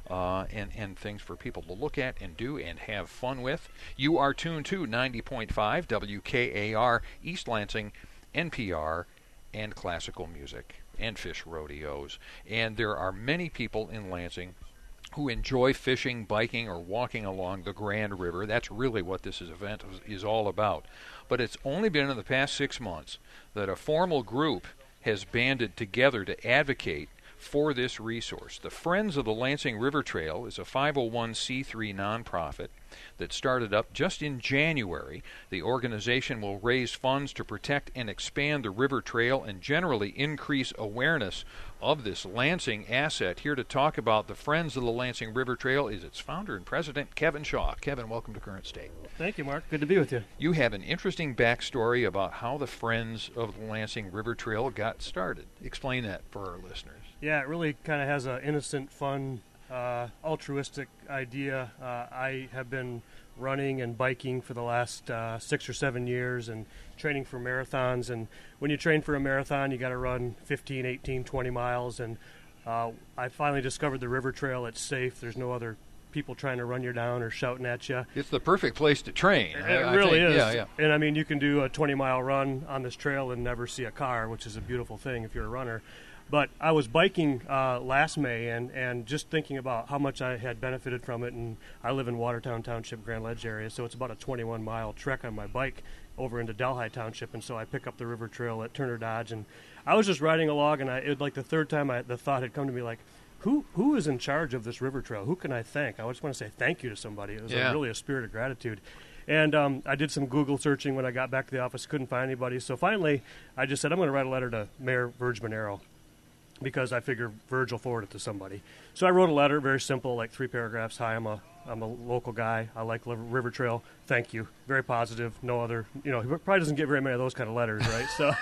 and things for people to look at and do and have fun with. You are tuned to 90.5 WKAR East Lansing, NPR, and classical music and fish rodeos. And there are many people in Lansing who enjoy fishing, biking, or walking along the Grand River. That's really what this event is all about. But it's only been in the past 6 months that a formal group has banded together to advocate for this resource. The Friends of the Lansing River Trail is a 501c3 nonprofit that started up just in January. The organization will raise funds to protect and expand the river trail and generally increase awareness of this Lansing asset. Here to talk about the Friends of the Lansing River Trail is its founder and president, Kevin Shaw. Kevin, welcome to Current State. Thank you, Mark. Good to be with you. You have an interesting backstory about how the Friends of the Lansing River Trail got started. Explain that for our listeners. Yeah, it really kind of has an innocent, fun, altruistic idea. I have been running and biking for the last 6 or 7 years and training for marathons. And when you train for a marathon, you got to run 15, 18, 20 miles. And I finally discovered the river trail. It's safe. There's no other people trying to run you down or shouting at you. It's the perfect place to train. It really is. Yeah. And I mean, you can do a 20-mile run on this trail and never see a car, which is a beautiful thing if you're a runner. But I was biking last May and just thinking about how much I had benefited from it. And I live in Watertown Township, Grand Ledge area, so it's about a 21-mile trek on my bike over into Delhi Township. And so I pick up the river trail at Turner Dodge. And I was just riding along, and it was like the third time the thought had come to me, like, who is in charge of this river trail? Who can I thank? I just want to say thank you to somebody. It was really a spirit of gratitude. And I did some Google searching when I got back to the office, couldn't find anybody. So finally, I just said, I'm going to write a letter to Mayor Virg Monero, because I figure Virg will forward it to somebody. So I wrote a letter, very simple, like 3 paragraphs. Hi, I'm a local guy. I like River Trail. Thank you. Very positive. No other, he probably doesn't get very many of those kind of letters, right?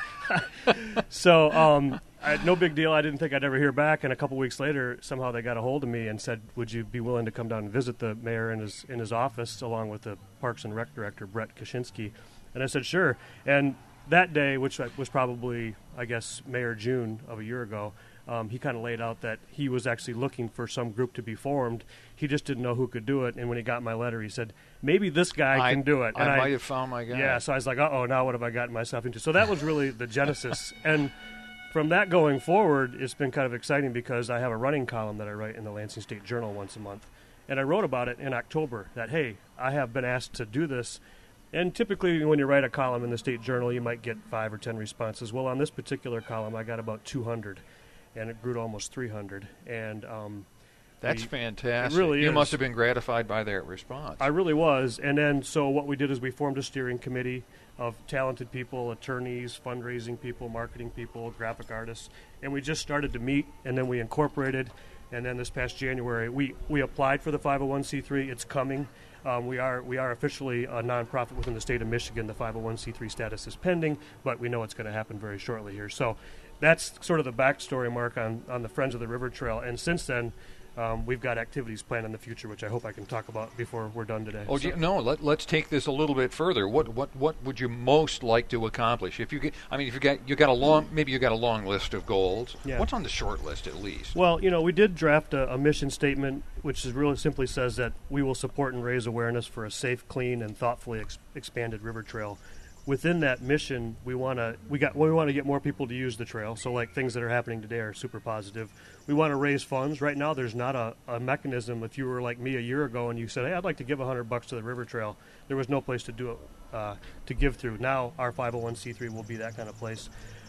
So, no big deal. I didn't think I'd ever hear back. And a couple weeks later, somehow they got a hold of me and said, would you be willing to come down and visit the mayor in his office, along with the Parks and Rec director, Brett Kaczynski? And I said, sure. And that day, which was probably, I guess, May or June of a year ago, he kind of laid out that he was actually looking for some group to be formed. He just didn't know who could do it. And when he got my letter, he said, maybe this guy can do it. And I might have found my guy. Yeah, so I was like, uh-oh, now what have I gotten myself into? So that was really the genesis. And from that going forward, it's been kind of exciting because I have a running column that I write in the Lansing State Journal once a month. And I wrote about it in October that, hey, I have been asked to do this. And typically when you write a column in the State Journal, you might get 5 or 10 responses. Well, on this particular column, I got about 200. And it grew to almost 300. And that's fantastic. It really you is. Must have been gratified by their response. I really was. And then so what we did is we formed a steering committee of talented people, attorneys, fundraising people, marketing people, graphic artists. And we just started to meet, and then we incorporated. And then this past January, we applied for the 501c3. It's coming. We are officially a nonprofit within the state of Michigan. The 501c3 status is pending, but we know it's going to happen very shortly here. So that's sort of the backstory, Mark, on the Friends of the River Trail. And since then, we've got activities planned in the future, which I hope I can talk about before we're done today. Oh, so. Let's take this a little bit further. What would you most like to accomplish? If you got a long list of goals. Yeah. What's on the short list at least? Well, we did draft a mission statement, which is really simply says that we will support and raise awareness for a safe, clean, and thoughtfully expanded river trail. Within that mission, we want to get more people to use the trail. So, like things that are happening today are super positive. We want to raise funds. Right now, there's not a mechanism. If you were like me a year ago and you said, "Hey, I'd like to give $100 to the river trail," there was no place to do it to give through. Now, our 501c3 will be that kind of place.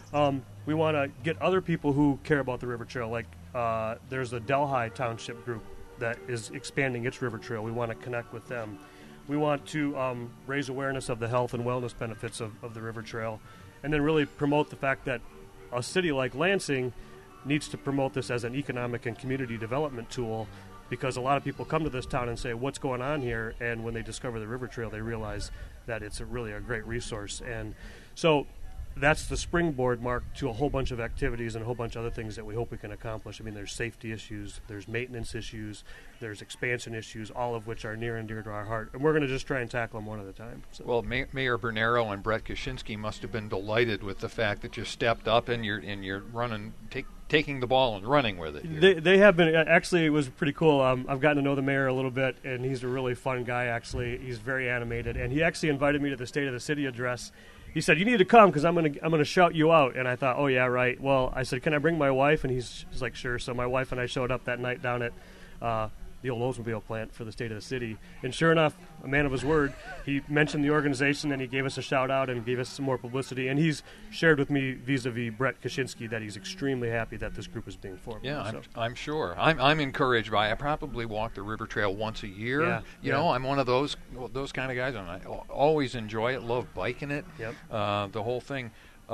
We want to get other people who care about the river trail. Like there's a Delhi Township group that is expanding its river trail. We want to connect with them. We want to raise awareness of the health and wellness benefits of the river trail, and then really promote the fact that a city like Lansing needs to promote this as an economic and community development tool, because a lot of people come to this town and say, what's going on here? And when they discover the river trail, they realize that it's really a great resource. And so that's the springboard, Mark, to a whole bunch of activities and a whole bunch of other things that we hope we can accomplish. I mean, there's safety issues, there's maintenance issues, there's expansion issues, all of which are near and dear to our heart. And we're going to just try and tackle them one at a time. So. Well, Mayor Bernero and Brett Kaczynski must have been delighted with the fact that you stepped up and you're running, taking the ball and running with it. They have been. Actually, it was pretty cool. I've gotten to know the mayor a little bit, and he's a really fun guy, actually. He's very animated, and he actually invited me to the State of the City address. He said, you need to come because I'm gonna shout you out. And I thought, oh, yeah, right. Well, I said, can I bring my wife? And he's like, sure. So my wife and I showed up that night down at the old Oldsmobile plant for the State of the City. And sure enough, a man of his word, he mentioned the organization and he gave us a shout out and gave us some more publicity. And he's shared with me vis-a-vis Brett Kaczynski that he's extremely happy that this group is being formed. Yeah, so. I'm sure. I'm encouraged by it. I probably walk the river trail once a year. Yeah, you know, I'm one of those kind of guys, and I always enjoy it, love biking it, the whole thing.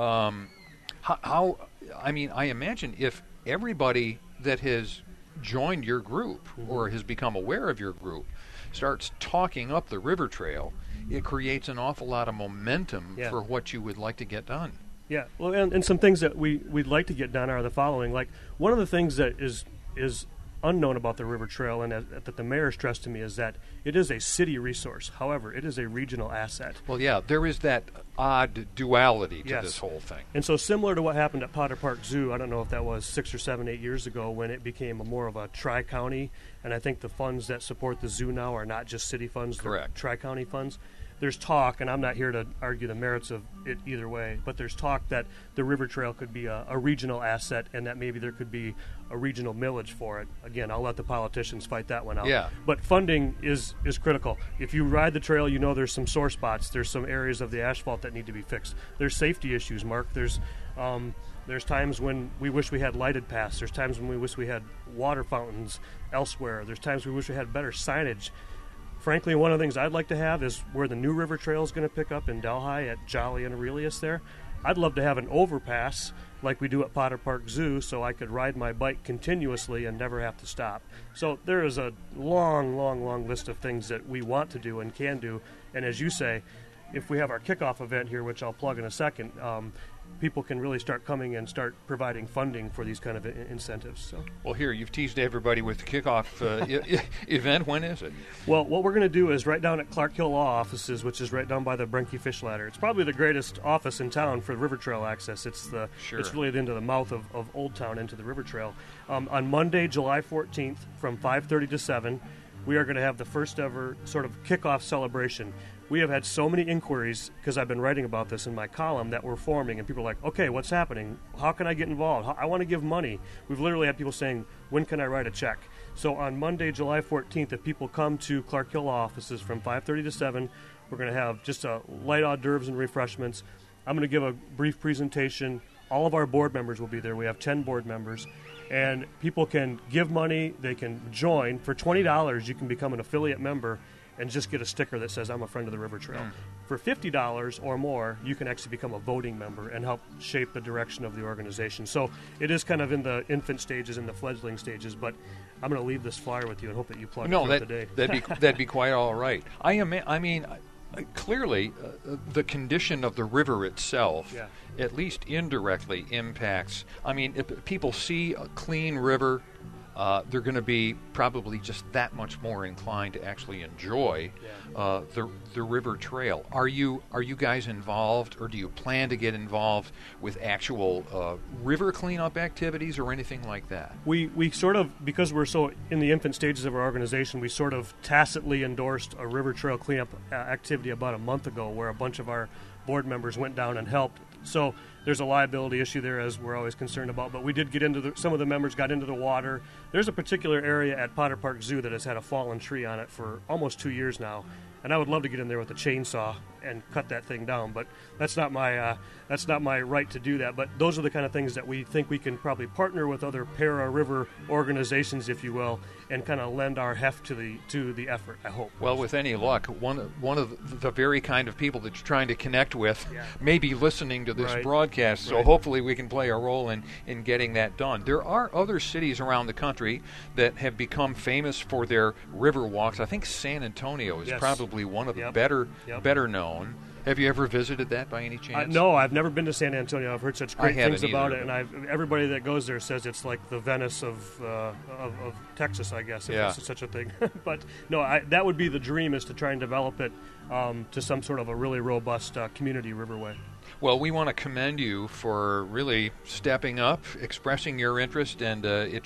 I imagine if everybody that has joined your group or has become aware of your group starts talking up the river trail, it creates an awful lot of momentum for what you would like to get done. Yeah, well, and some things that we'd like to get done are the following. Like, one of the things that is unknown about the River Trail and that the mayor stressed to me is that it is a city resource. However, it is a regional asset. Well, yeah, there is that odd duality to Yes. this whole thing. And so similar to what happened at Potter Park Zoo, I don't know if that was 6 or 7, 8 years ago when it became more of a tri-county, and I think the funds that support the zoo now are not just city funds, Correct. they're tri-county funds. There's talk, and I'm not here to argue the merits of it either way, but there's talk that the River Trail could be a regional asset and that maybe there could be a regional millage for it. Again, I'll let the politicians fight that one out. Yeah. But funding is critical. If you ride the trail, you know there's some sore spots. There's some areas of the asphalt that need to be fixed. There's safety issues, Mark. There's times when we wish we had lighted paths. There's times when we wish we had water fountains elsewhere. There's times we wish we had better signage. Frankly, one of the things I'd like to have is where the new River Trail is going to pick up in Delhi at Jolly and Aurelius there. I'd love to have an overpass like we do at Potter Park Zoo so I could ride my bike continuously and never have to stop. So there is a long, long, long list of things that we want to do and can do. And as you say, if we have our kickoff event here, which I'll plug in a second, people can really start coming and start providing funding for these kind of incentives. So. Well, here, you've teased everybody with the kickoff event. When is it? Well, what we're going to do is right down at Clark Hill Law Offices, which is right down by the Brenke Fish Ladder. It's probably the greatest office in town for River Trail access. It's really into the mouth of Old Town into the River Trail. On Monday, July 14th, from 5:30 to 7, we are going to have the first ever sort of kickoff celebration. We have had so many inquiries, because I've been writing about this in my column, that we're forming, and people are like, okay, what's happening? How can I get involved? I want to give money. We've literally had people saying, when can I write a check? So on Monday, July 14th, if people come to Clark Hill offices from 5:30 to 7, we're going to have just a light hors d'oeuvres and refreshments. I'm going to give a brief presentation. All of our board members will be there. We have 10 board members. And people can give money. They can join. For $20, you can become an affiliate member and just get a sticker that says, I'm a friend of the River Trail. For $50 or more, you can actually become a voting member and help shape the direction of the organization. So it is kind of in the infant stages, in the fledgling stages, but I'm going to leave this flyer with you and hope that you plug it throughout the day. That'd be quite all right. Clearly, the condition of the river itself, at least indirectly, impacts. I mean, if people see a clean river, they're going to be probably just that much more inclined to actually enjoy the river trail. Are you guys involved, or do you plan to get involved with actual river cleanup activities or anything like that? We sort of, because we're so in the infant stages of our organization, we sort of tacitly endorsed a river trail cleanup activity about a month ago, where a bunch of our board members went down and helped. So there's a liability issue there, as we're always concerned about, but we did get into some of the members got into the water. There's a particular area at Potter Park Zoo that has had a fallen tree on it for almost 2 years now, and I would love to get in there with a chainsaw and cut that thing down, but that's not my right to do that. But those are the kind of things that we think we can probably partner with other para-river organizations, if you will, and kind of lend our heft to the effort, I hope. Well, with any luck, one of the very kind of people that you're trying to connect with may be listening to this broadcast, so hopefully we can play a role in getting that done. There are other cities around the country that have become famous for their river walks. I think San Antonio is probably one of the better known. Have you ever visited that by any chance? No, I've never been to San Antonio. I've heard such great things about it, and everybody that goes there says it's like the Venice of Texas, I guess, if that's such a thing. But no, that would be the dream, is to try and develop it to some sort of a really robust community riverway. Well, we want to commend you for really stepping up, expressing your interest, and it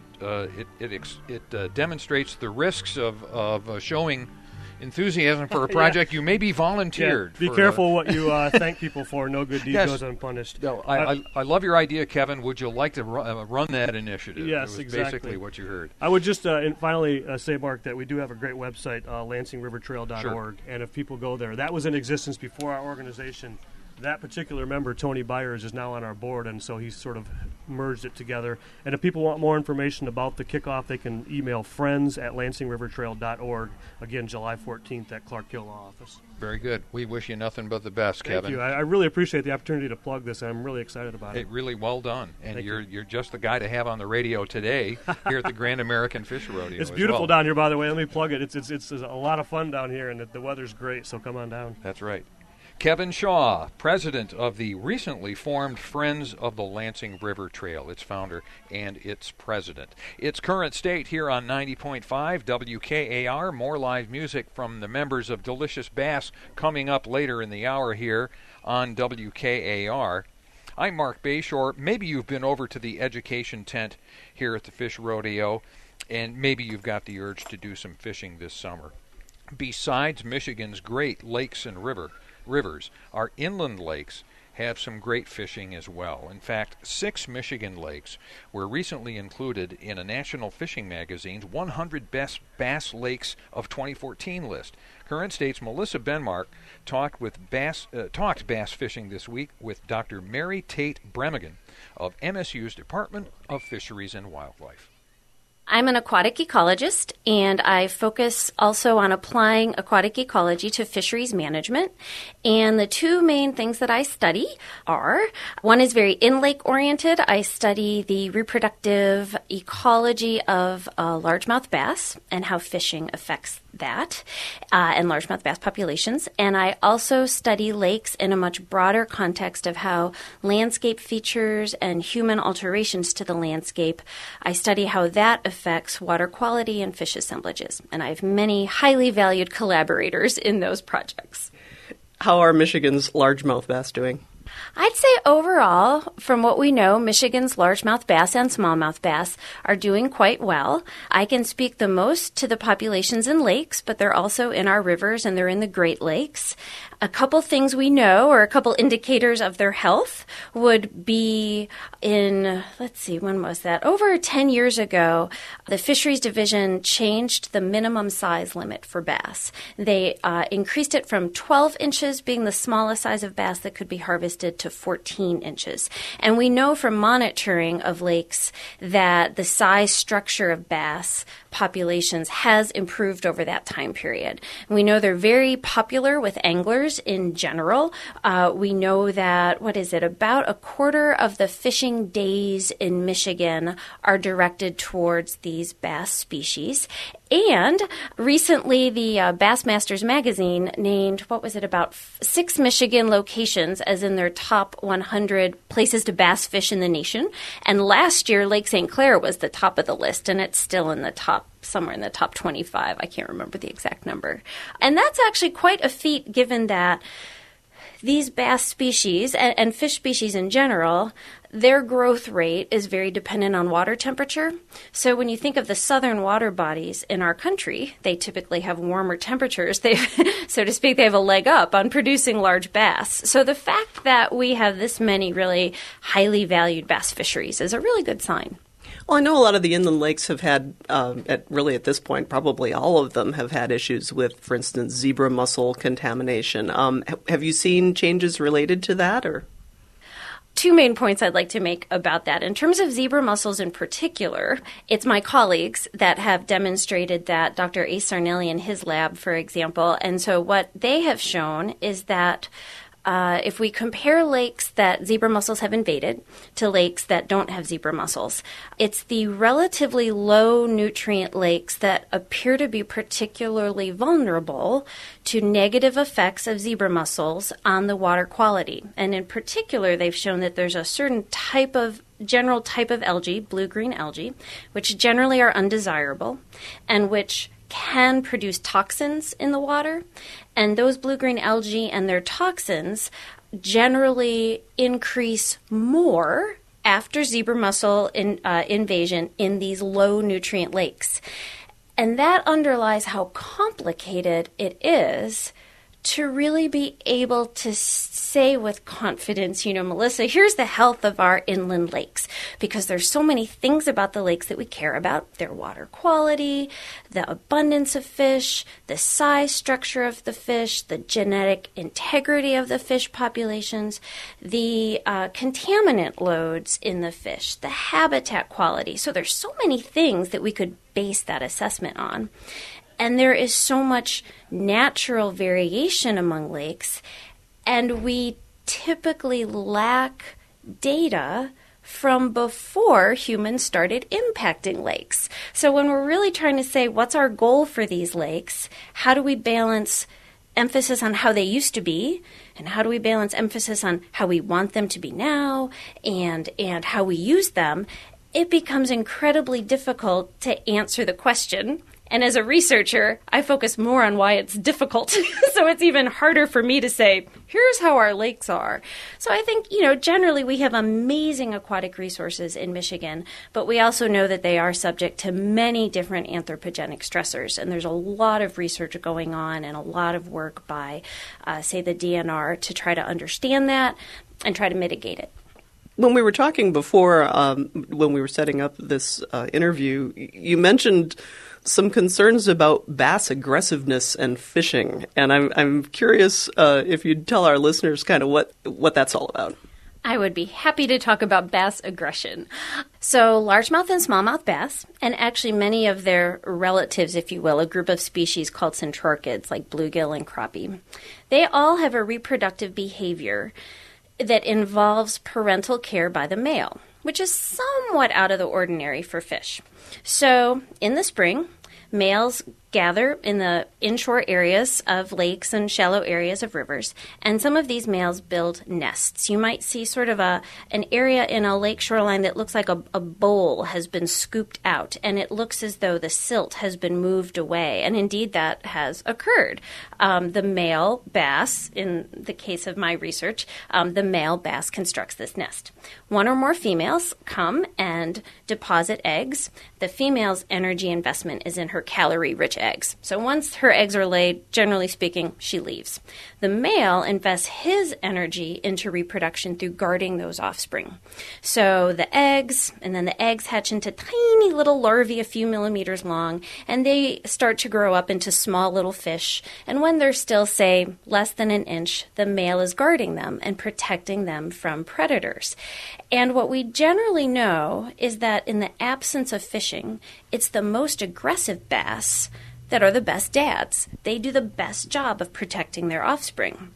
demonstrates the risks of showing enthusiasm for a project you maybe volunteered. Be careful what you thank people for. No good deed goes unpunished. No, I love your idea, Kevin. Would you like to run that initiative? Yes, it was exactly. Basically what you heard. I would just finally say, Mark, that we do have a great website, lansingrivertrail.org, and if people go there, that was in existence before our organization. That particular member, Tony Byers, is now on our board, and so he's sort of merged it together. And if people want more information about the kickoff, they can email friends@lansingrivertrail.org. Again, July 14th at Clark Hill Law Office. Very good. We wish you nothing but the best, Kevin. Thank you. I really appreciate the opportunity to plug this. I'm really excited about it. Really well done. And Thank you're just the guy to have on the radio today here at the Grand American Fish Rodeo. It's beautiful down here, by the way. Let me plug it. It's a lot of fun down here, and the weather's great, so come on down. That's right. Kevin Shaw, president of the recently formed Friends of the Lansing River Trail, its founder and its president. Its current state here on 90.5 WKAR. More live music from the members of Delicious Bass coming up later in the hour here on WKAR. I'm Mark Bayshore. Maybe you've been over to the education tent here at the Fish Rodeo, and maybe you've got the urge to do some fishing this summer. Besides Michigan's great lakes and rivers, our inland lakes have some great fishing as well. In fact, 6 Michigan lakes were recently included in a National Fishing Magazine's 100 Best Bass Lakes of 2014 list. Current State's Melissa Benmark talked bass fishing this week with Dr. Mary Tate Bremigan of MSU's Department of Fisheries and Wildlife. I'm an aquatic ecologist, and I focus also on applying aquatic ecology to fisheries management. And the 2 main things that I study are, one is very in-lake oriented. I study the reproductive ecology of largemouth bass and how fishing affects that and largemouth bass populations. And I also study lakes in a much broader context of how landscape features and human alterations to the landscape, I study how that affects water quality and fish assemblages. And I have many highly valued collaborators in those projects. How are Michigan's largemouth bass doing? I'd say overall, from what we know, Michigan's largemouth bass and smallmouth bass are doing quite well. I can speak the most to the populations in lakes, but they're also in our rivers and they're in the Great Lakes. A couple things we know, or a couple indicators of their health, would be in, when was that? Over 10 years ago, the Fisheries Division changed the minimum size limit for bass. They increased it from 12 inches, being the smallest size of bass that could be harvested, to 14 inches. And we know from monitoring of lakes that the size structure of bass populations has improved over that time period. We know they're very popular with anglers in general. We know that, about a quarter of the fishing days in Michigan are directed towards these bass species. And recently, the Bassmasters magazine named, about 6 Michigan locations as in their top 100 places to bass fish in the nation. And last year, Lake St. Clair was the top of the list, and it's still in the top, somewhere in the top 25. I can't remember the exact number. And that's actually quite a feat, given that these bass species and fish species in general, their growth rate is very dependent on water temperature. So when you think of the southern water bodies in our country, they typically have warmer temperatures. They, so to speak, they have a leg up on producing large bass. So the fact that we have this many really highly valued bass fisheries is a really good sign. Well, I know a lot of the inland lakes have had, at this point, probably all of them have had issues with, for instance, zebra mussel contamination. Have you seen changes related to that, or? 2 main points I'd like to make about that. In terms of zebra mussels in particular, it's my colleagues that have demonstrated that, Dr. Ace Sarnelli in his lab, for example. And so what they have shown is that if we compare lakes that zebra mussels have invaded to lakes that don't have zebra mussels, it's the relatively low nutrient lakes that appear to be particularly vulnerable to negative effects of zebra mussels on the water quality. And in particular, they've shown that there's a certain general type of algae, blue-green algae, which generally are undesirable and which can produce toxins in the water. And those blue-green algae and their toxins generally increase more after zebra mussel invasion in these low nutrient lakes. And that underlies how complicated it is to really be able to say with confidence, Melissa, here's the health of our inland lakes, because there's so many things about the lakes that we care about: their water quality, the abundance of fish, the size structure of the fish, the genetic integrity of the fish populations, the contaminant loads in the fish, the habitat quality. So there's so many things that we could base that assessment on. And there is so much natural variation among lakes, and we typically lack data from before humans started impacting lakes. So when we're really trying to say, what's our goal for these lakes? How do we balance emphasis on how they used to be, and how do we balance emphasis on how we want them to be now, and how we use them, it becomes incredibly difficult to answer the question. And as a researcher, I focus more on why it's difficult. So it's even harder for me to say, here's how our lakes are. So I think, generally we have amazing aquatic resources in Michigan, but we also know that they are subject to many different anthropogenic stressors. And there's a lot of research going on and a lot of work by, say, the DNR to try to understand that and try to mitigate it. When we were talking before, when we were setting up this interview, you mentioned some concerns about bass aggressiveness and fishing, and I'm curious if you'd tell our listeners kind of what that's all about. I would be happy to talk about bass aggression. So largemouth and smallmouth bass, and actually many of their relatives, if you will, a group of species called centrorchids like bluegill and crappie, they all have a reproductive behavior that involves parental care by the male, which is somewhat out of the ordinary for fish. So in the spring, males gather in the inshore areas of lakes and shallow areas of rivers, and some of these males build nests. You might see sort of an area in a lake shoreline that looks like a bowl has been scooped out, and it looks as though the silt has been moved away, and indeed that has occurred. The male bass, in the case of my research, the male bass constructs this nest. One or more females come and deposit eggs. The female's energy investment is in her calorie-rich eggs. So once her eggs are laid, generally speaking, she leaves. The male invests his energy into reproduction through guarding those offspring. So the eggs hatch into tiny little larvae a few millimeters long, and they start to grow up into small little fish. And when they're still, say, less than an inch, the male is guarding them and protecting them from predators. And what we generally know is that in the absence of fishing, it's the most aggressive bass that are the best dads. They do the best job of protecting their offspring.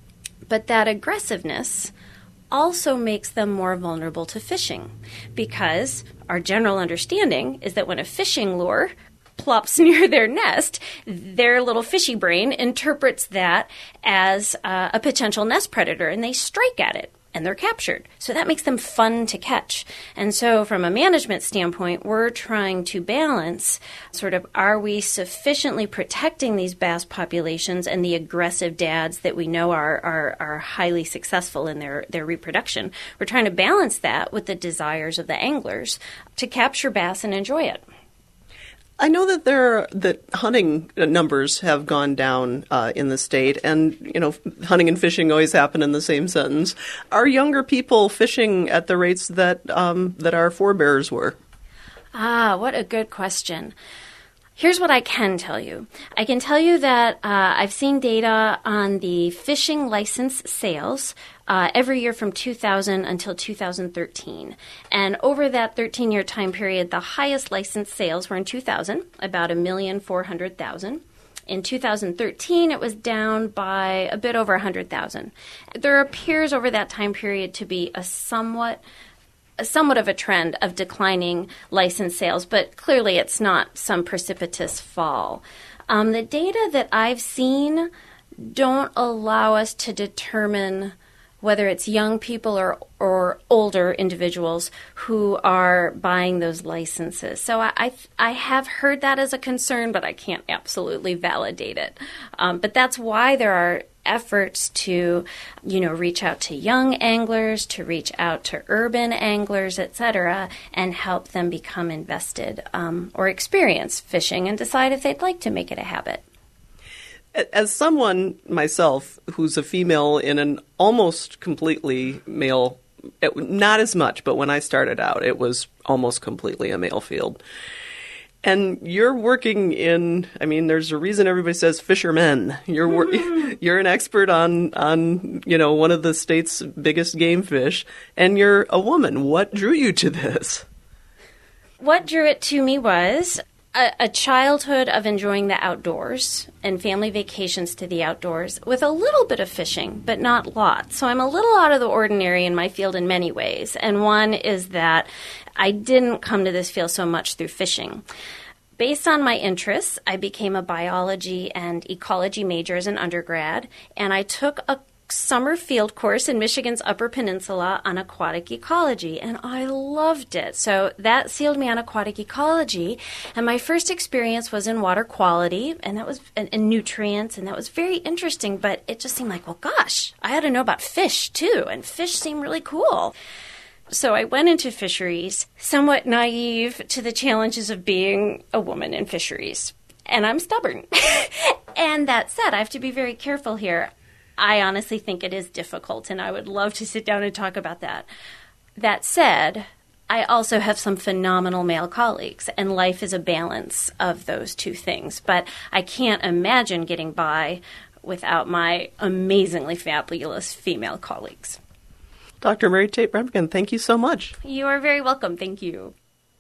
But that aggressiveness also makes them more vulnerable to fishing, because our general understanding is that when a fishing lure plops near their nest, their little fishy brain interprets that as a potential nest predator, and they strike at it. And they're captured. So that makes them fun to catch. And so from a management standpoint, we're trying to balance sort of, are we sufficiently protecting these bass populations and the aggressive dads that we know are highly successful in their reproduction? We're trying to balance that with the desires of the anglers to capture bass and enjoy it. I know that hunting numbers have gone down in the state, and hunting and fishing always happen in the same sentence. Are younger people fishing at the rates that our forebears were? What a good question. Here's what I can tell you. I can tell you that I've seen data on the fishing license sales every year from 2000 until 2013. And over that 13-year time period, the highest license sales were in 2000, about 1,400,000. In 2013, it was down by a bit over 100,000. There appears over that time period to be a somewhat of a trend of declining license sales, but clearly it's not some precipitous fall. The data that I've seen don't allow us to determine whether it's young people or older individuals who are buying those licenses. So I have heard that as a concern, but I can't absolutely validate it. But that's why there are efforts to, reach out to young anglers, to reach out to urban anglers, etc., and help them become invested or experience fishing and decide if they'd like to make it a habit. As someone myself who's a female in an almost completely male, not as much, but when I started out, it was almost completely a male field. And you're working in, there's a reason everybody says fishermen. You're an expert on one of the state's biggest game fish, and you're a woman. What drew you to this? What drew it to me was a childhood of enjoying the outdoors and family vacations to the outdoors with a little bit of fishing, but not lots. So I'm a little out of the ordinary in my field in many ways. And one is that I didn't come to this field so much through fishing. based on my interests, I became a biology and ecology major as an undergrad, and I took a summer field course in Michigan's Upper Peninsula on aquatic ecology, and I loved it. So that sealed me on aquatic ecology, and my first experience was in water quality, and that was in nutrients, and that was very interesting, but it just seemed like, well, gosh, I had to know about fish too, and fish seemed really cool. So I went into fisheries, somewhat naive to the challenges of being a woman in fisheries, and I'm stubborn. And that said, I have to be very careful here. I honestly think it is difficult, and I would love to sit down and talk about that. That said, I also have some phenomenal male colleagues, and life is a balance of those two things. But I can't imagine getting by without my amazingly fabulous female colleagues. Dr. Mary Tate Bremkin, thank you so much. You are very welcome. Thank you.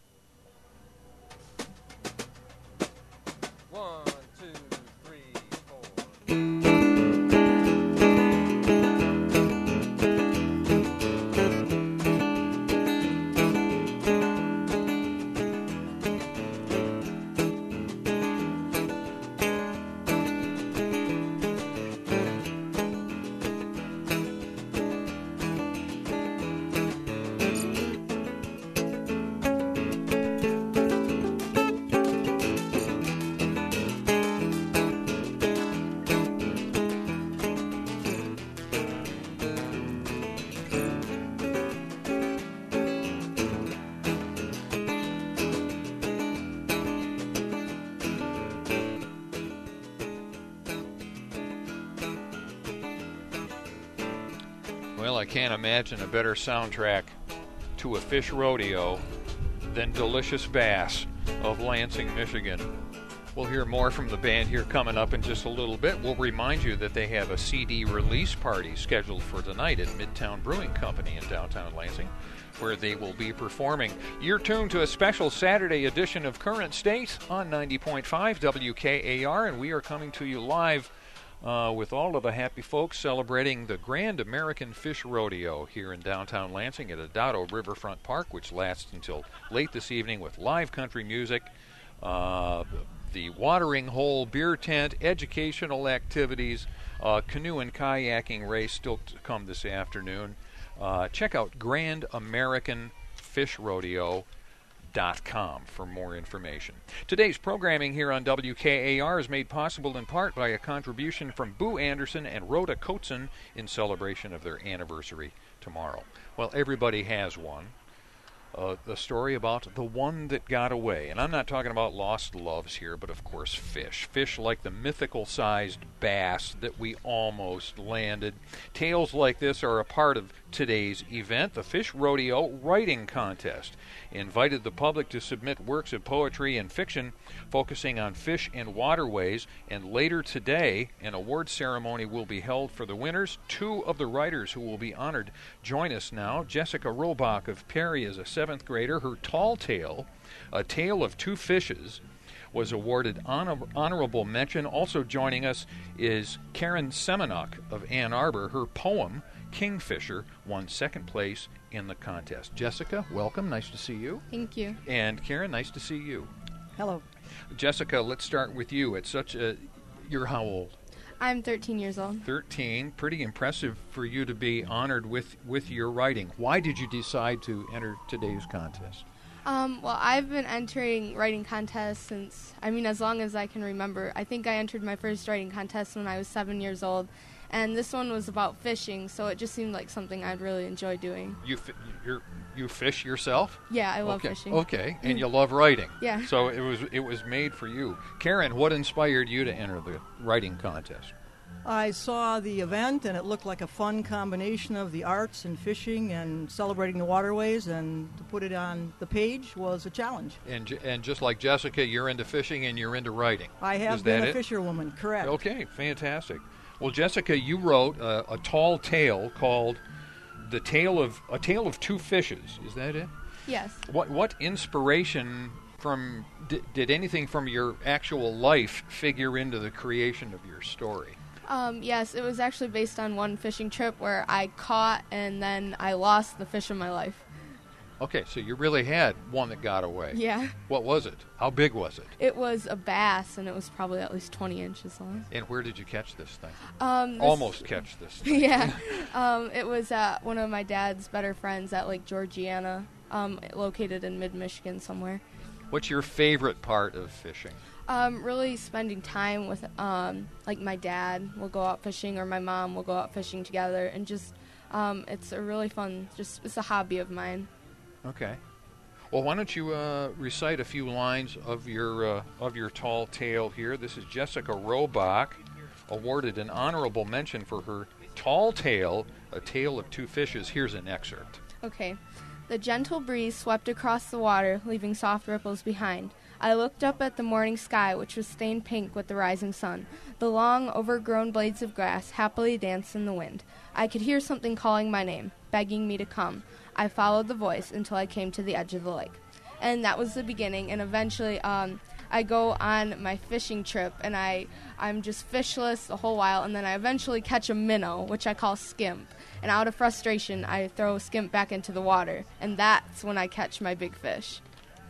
Well, I can't imagine a better soundtrack to a fish rodeo than Delicious Bass of Lansing, Michigan. We'll hear more from the band here coming up in just a little bit. We'll remind you that they have a CD release party scheduled for tonight at Midtown Brewing Company in downtown Lansing, where they will be performing. You're tuned to a special Saturday edition of Current State on 90.5 WKAR, and we are coming to you live with all of the happy folks celebrating the Grand American Fish Rodeo here in downtown Lansing at Adado Riverfront Park, which lasts until late this evening with live country music, the watering hole, beer tent, educational activities, canoe and kayaking race still to come this afternoon. Check out GrandAmericanFishRodeo.com for more information. Today's programming here on WKAR is made possible in part by a contribution from Boo Anderson and Rhoda Coatson in celebration of their anniversary tomorrow. Well, everybody has one. The story about the one that got away. And I'm not talking about lost loves here, but of course fish. Fish like the mythical-sized bass that we almost landed. Tales like this are a part of today's event, the Fish Rodeo Writing Contest. Invited the public to submit works of poetry and fiction focusing on fish and waterways, and later today an award ceremony will be held for the winners. Two of the writers who will be honored join us now. Jessica Robach of Perry is a 7th grader. Her Tall Tale, A Tale of Two Fishes, was awarded honorable mention. Also joining us is Karen Semenuk of Ann Arbor. Her poem, Kingfisher, won 2nd place in the contest. Jessica, welcome. Nice to see you. Thank you. And Karen, nice to see you. Hello. Jessica, let's start with you. It's you're how old? I'm 13 years old. 13. Pretty impressive for you to be honored with your writing. Why did you decide to enter today's contest? Well, I've been entering writing contests since, as long as I can remember. I think I entered my first writing contest when I was 7 years old. And this one was about fishing, so it just seemed like something I'd really enjoy doing. You fish yourself? Yeah, I love fishing. Okay, and you love writing. Yeah. So it was made for you. Karen, what inspired you to enter the writing contest? I saw the event, and it looked like a fun combination of the arts and fishing and celebrating the waterways, and to put it on the page was a challenge. And just like Jessica, you're into fishing and you're into writing. I have been a fisherwoman, correct. Okay, fantastic. Well, Jessica, you wrote a tall tale called A Tale of Two Fishes. Is that it? Yes. What inspiration did anything from your actual life figure into the creation of your story? Yes, it was actually based on one fishing trip where I caught and then I lost the fish of my life. Okay, so you really had one that got away. Yeah. What was it? How big was it? It was a bass, and it was probably at least 20 inches long. And where did you catch this thing? Almost catch this thing. Yeah. It was at one of my dad's better friends at Lake Georgiana, located in mid-Michigan somewhere. What's your favorite part of fishing? Really spending time with, like my dad will go out fishing, or my mom will go out fishing together, and just, it's a really fun, it's a hobby of mine. Okay. Well, why don't you recite a few lines of your tall tale here? This is Jessica Robach, awarded an honorable mention for her tall tale, A Tale of Two Fishes. Here's an excerpt. Okay. The gentle breeze swept across the water, leaving soft ripples behind. I looked up at the morning sky, which was stained pink with the rising sun. The long, overgrown blades of grass happily danced in the wind. I could hear something calling my name, begging me to come. I followed the voice until I came to the edge of the lake. And that was the beginning, and eventually I go on my fishing trip, and I'm just fishless the whole while, and then I eventually catch a minnow, which I call skimp. And out of frustration, I throw skimp back into the water, and that's when I catch my big fish.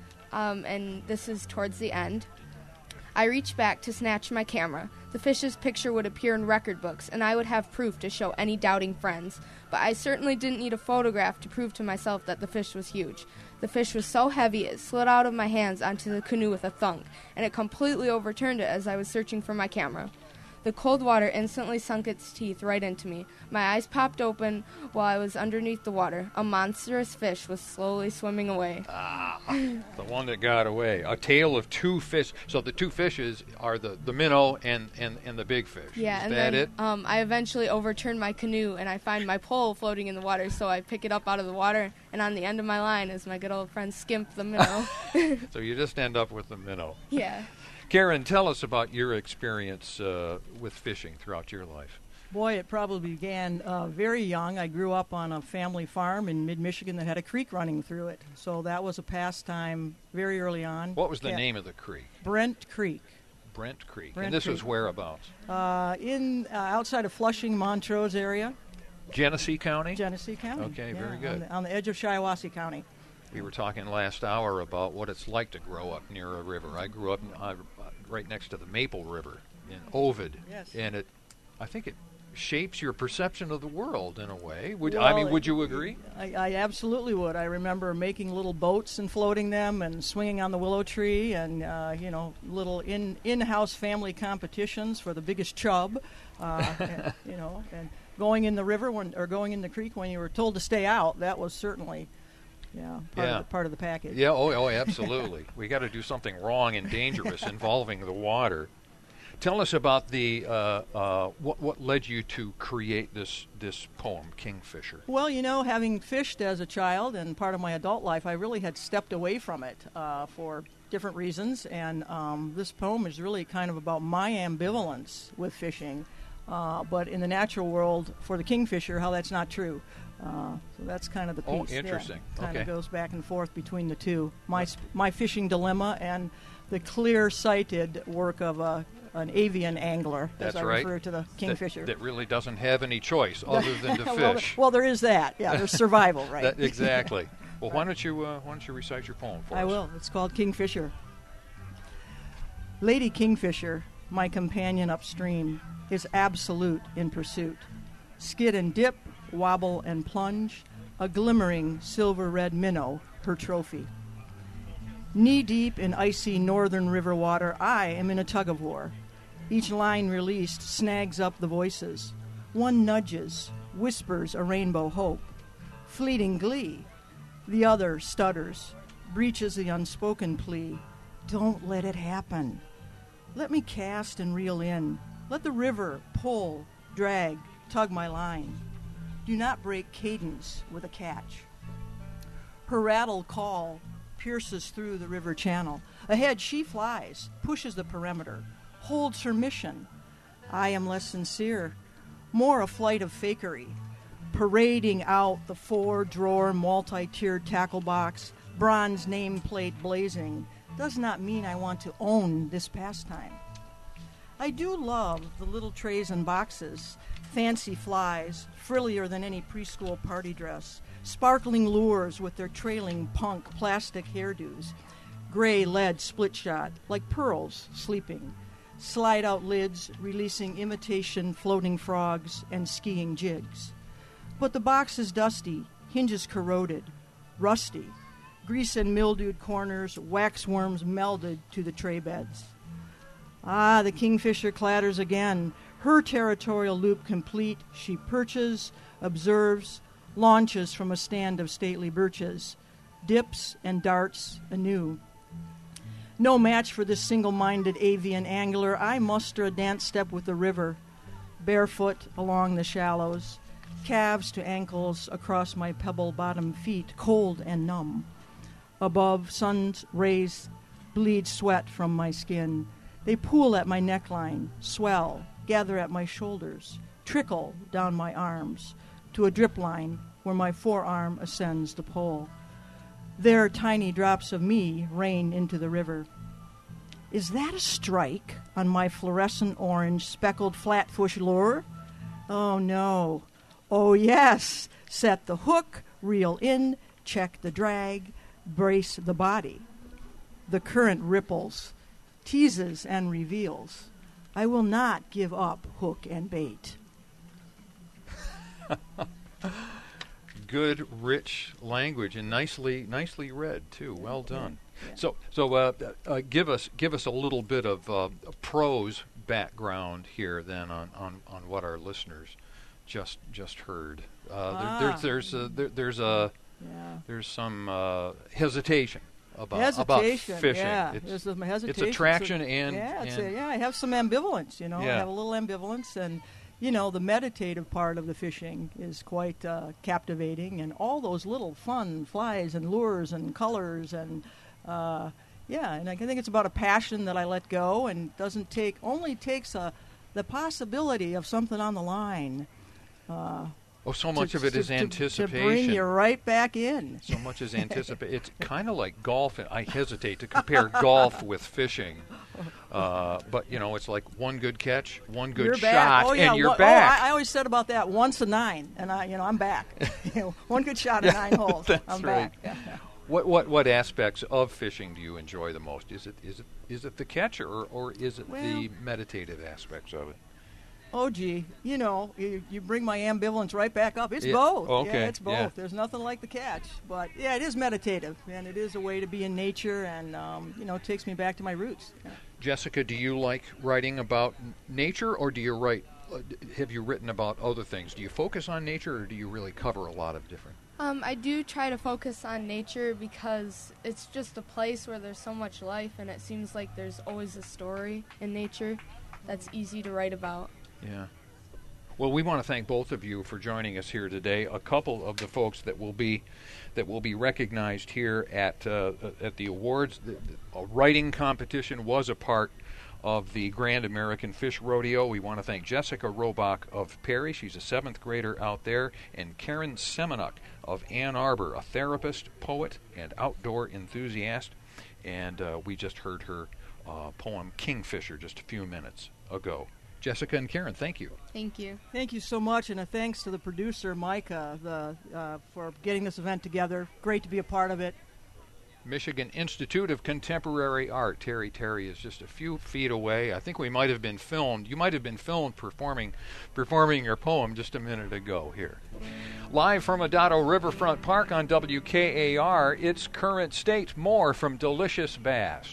And this is towards the end. I reached back to snatch my camera. The fish's picture would appear in record books, and I would have proof to show any doubting friends. But I certainly didn't need a photograph to prove to myself that the fish was huge. The fish was so heavy it slid out of my hands onto the canoe with a thunk, and it completely overturned it as I was searching for my camera. The cold water instantly sunk its teeth right into me. My eyes popped open while I was underneath the water. A monstrous fish was slowly swimming away. The one that got away. A tale of two fish. So the two fishes are the minnow and the big fish. Yeah, Is and that then it? I eventually overturn my canoe, and I find my pole floating in the water, so I pick it up out of the water, and on the end of my line is my good old friend Skimp the minnow. So you just end up with the minnow. Yeah. Karen, tell us about your experience with fishing throughout your life. Boy, it probably began very young. I grew up on a family farm in mid-Michigan that had a creek running through it. So that was a pastime very early on. What was the name of the creek? Brent Creek. Brent Creek. Brent and this Creek. was whereabouts? Outside of Flushing, Montrose area. Genesee County? Genesee County. Okay, yeah, very good. On the edge of Shiawassee County. We were talking last hour about what it's like to grow up near a river. I grew up right next to the Maple River in Ovid. Yes. And I think it shapes your perception of the world in a way. Would you agree? I absolutely would. I remember making little boats and floating them and swinging on the willow tree and, little in-house family competitions for the biggest chub, and going in the river or going in the creek when you were told to stay out. That was certainly... part of the package. Yeah, absolutely. We got to do something wrong and dangerous involving the water. Tell us about the what led you to create this poem, Kingfisher. Well, having fished as a child and part of my adult life, I really had stepped away from it for different reasons, and this poem is really kind of about my ambivalence with fishing, but in the natural world, for the kingfisher, how that's not true. So that's kind of the piece. Oh, interesting. Yeah, kind of goes back and forth between the two. My fishing dilemma and the clear-sighted work of an avian angler, that's as I right. refer to the kingfisher. That really doesn't have any choice other than to fish. Well, there is that. Yeah, there's survival, right? Exactly. Well, why don't you recite your poem for us? I will. It's called Kingfisher. Lady Kingfisher, my companion upstream, is absolute in pursuit. Skid and dip, wobble and plunge, a glimmering silver-red minnow, her trophy. Knee-deep in icy northern river water, I am in a tug-of-war. Each line released snags up the voices. One nudges, whispers a rainbow hope. Fleeting glee. The other stutters, breaches the unspoken plea. Don't let it happen. Let me cast and reel in. Let the river pull, drag, tug my line. Do not break cadence with a catch. Her rattle call pierces through the river channel. Ahead she flies, pushes the perimeter, holds her mission. I am less sincere, more a flight of fakery, parading out the 4-drawer multi-tiered tackle box, bronze nameplate blazing, does not mean I want to own this pastime. I do love the little trays and boxes, fancy flies, frillier than any preschool party dress, sparkling lures with their trailing punk plastic hairdos, gray lead split shot like pearls sleeping, slide out lids releasing imitation floating frogs and skiing jigs. But the box is dusty, hinges corroded, rusty, grease and mildewed corners, wax worms melded to the tray beds. Ah, the kingfisher clatters again, her territorial loop complete. She perches, observes, launches from a stand of stately birches, dips and darts anew. No match for this single-minded avian angler, I muster a dance step with the river, barefoot along the shallows, calves to ankles across my pebble-bottom feet, cold and numb. Above, sun's rays bleed sweat from my skin. They pool at my neckline, swell, gather at my shoulders, trickle down my arms to a drip line where my forearm ascends the pole. There, tiny drops of me rain into the river. Is that a strike on my fluorescent orange speckled flatfish lure? Oh, no. Oh, yes. Set the hook, reel in, check the drag, brace the body. The current ripples, teases and reveals. I will not give up hook and bait. Good, rich language, and nicely read too. Well done. Yeah. So give us a little bit of prose background here, then, on what our listeners just heard. There's some hesitation about fishing. Yeah. There's some hesitation. It's attraction I have some ambivalence. I have a little ambivalence, and the meditative part of the fishing is quite captivating, and all those little fun flies and lures and colors and and I think it's about a passion that I let go, and only takes the possibility of something on the line. So much of it is anticipation. To bring you right back in. So much is anticipation. It's kind of like golf. I hesitate to compare golf with fishing. But, it's like one good catch, one good shot, and you're back. I always said about that, once a 9, and I'm back. One good shot at 9 holes. I'm back. Yeah. What aspects of fishing do you enjoy the most? Is it the catch, or is it the meditative aspects of it? Oh, gee, you bring my ambivalence right back up. It's both. Okay. Yeah, it's both. Yeah. There's nothing like the catch. But, it is meditative, and it is a way to be in nature, and, it takes me back to my roots. Yeah. Jessica, do you like writing about nature, or do you have you written about other things? Do you focus on nature, or do you really cover a lot of different? I do try to focus on nature because it's just a place where there's so much life, and it seems like there's always a story in nature that's easy to write about. Yeah. Well, we want to thank both of you for joining us here today. A couple of the folks that will be recognized here at the awards. A writing competition was a part of the Grand American Fish Rodeo. We want to thank Jessica Robach of Perry. She's a 7th grader out there, and Karen Semenuk of Ann Arbor, a therapist, poet, and outdoor enthusiast. And we just heard her poem Kingfisher just a few minutes ago. Jessica and Karen, thank you. Thank you. Thank you so much, and a thanks to the producer, Micah, for getting this event together. Great to be a part of it. Michigan Institute of Contemporary Art. Terry is just a few feet away. I think we might have been filmed. You might have been filmed performing your poem just a minute ago here. Live from Adado Riverfront Park on WKAR, it's Current State. More from Delicious Bass.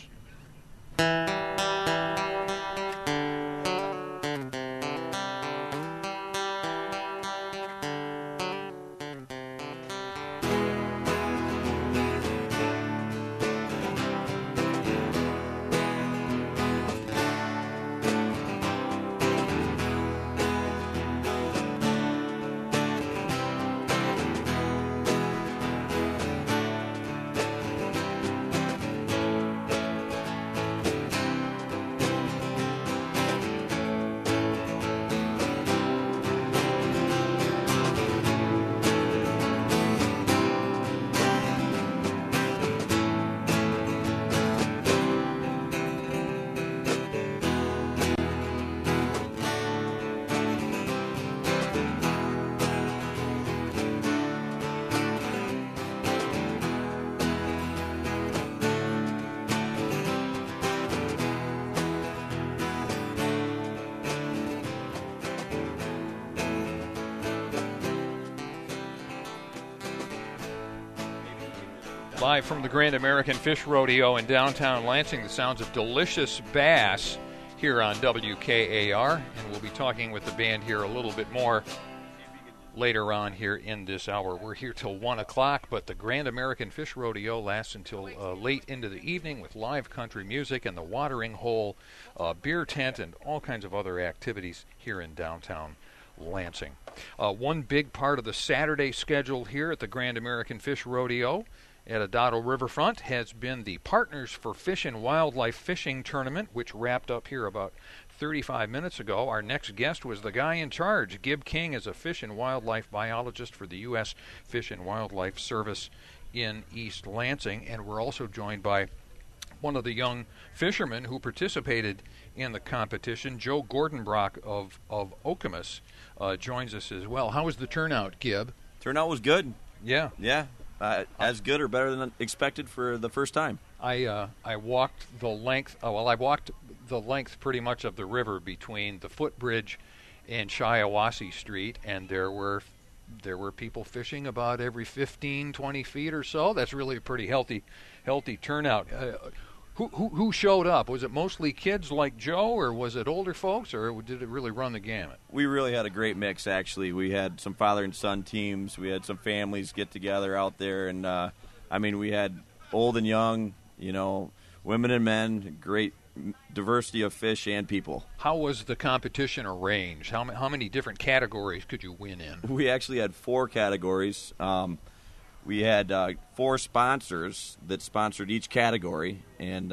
Live from the Grand American Fish Rodeo in downtown Lansing, the sounds of Delicious Bass here on WKAR. And we'll be talking with the band here a little bit more later on here in this hour. We're here till 1 o'clock, but the Grand American Fish Rodeo lasts until late into the evening with live country music and the watering hole, beer tent, and all kinds of other activities here in downtown Lansing. One big part of the Saturday schedule here at the Grand American Fish Rodeo at Adado Riverfront has been the Partners for Fish and Wildlife Fishing Tournament, which wrapped up here about 35 minutes ago. Our next guest was the guy in charge. Gib King is a fish and wildlife biologist for the U.S. Fish and Wildlife Service in East Lansing, and we're also joined by one of the young fishermen who participated in the competition. Joe Gordonbrock of Okemos joins us as well. How was the turnout, Gib? Turnout was good. Yeah. Yeah. As good or better than expected for the first time. I walked the length. I walked the length pretty much of the river between the footbridge and Shiawassee Street, and there were people fishing about every 15, 20 feet or so. That's really a pretty healthy turnout. Who showed up? Was it mostly kids like Joe, or was it older folks, or did it really run the gamut? We really had a great mix, actually. We had some father and son teams. We had some families get together out there, and we had old and young, women and men, great diversity of fish and people. How was the competition arranged? How many different categories could you win in? We actually had 4 categories. We had 4 sponsors that sponsored each category, and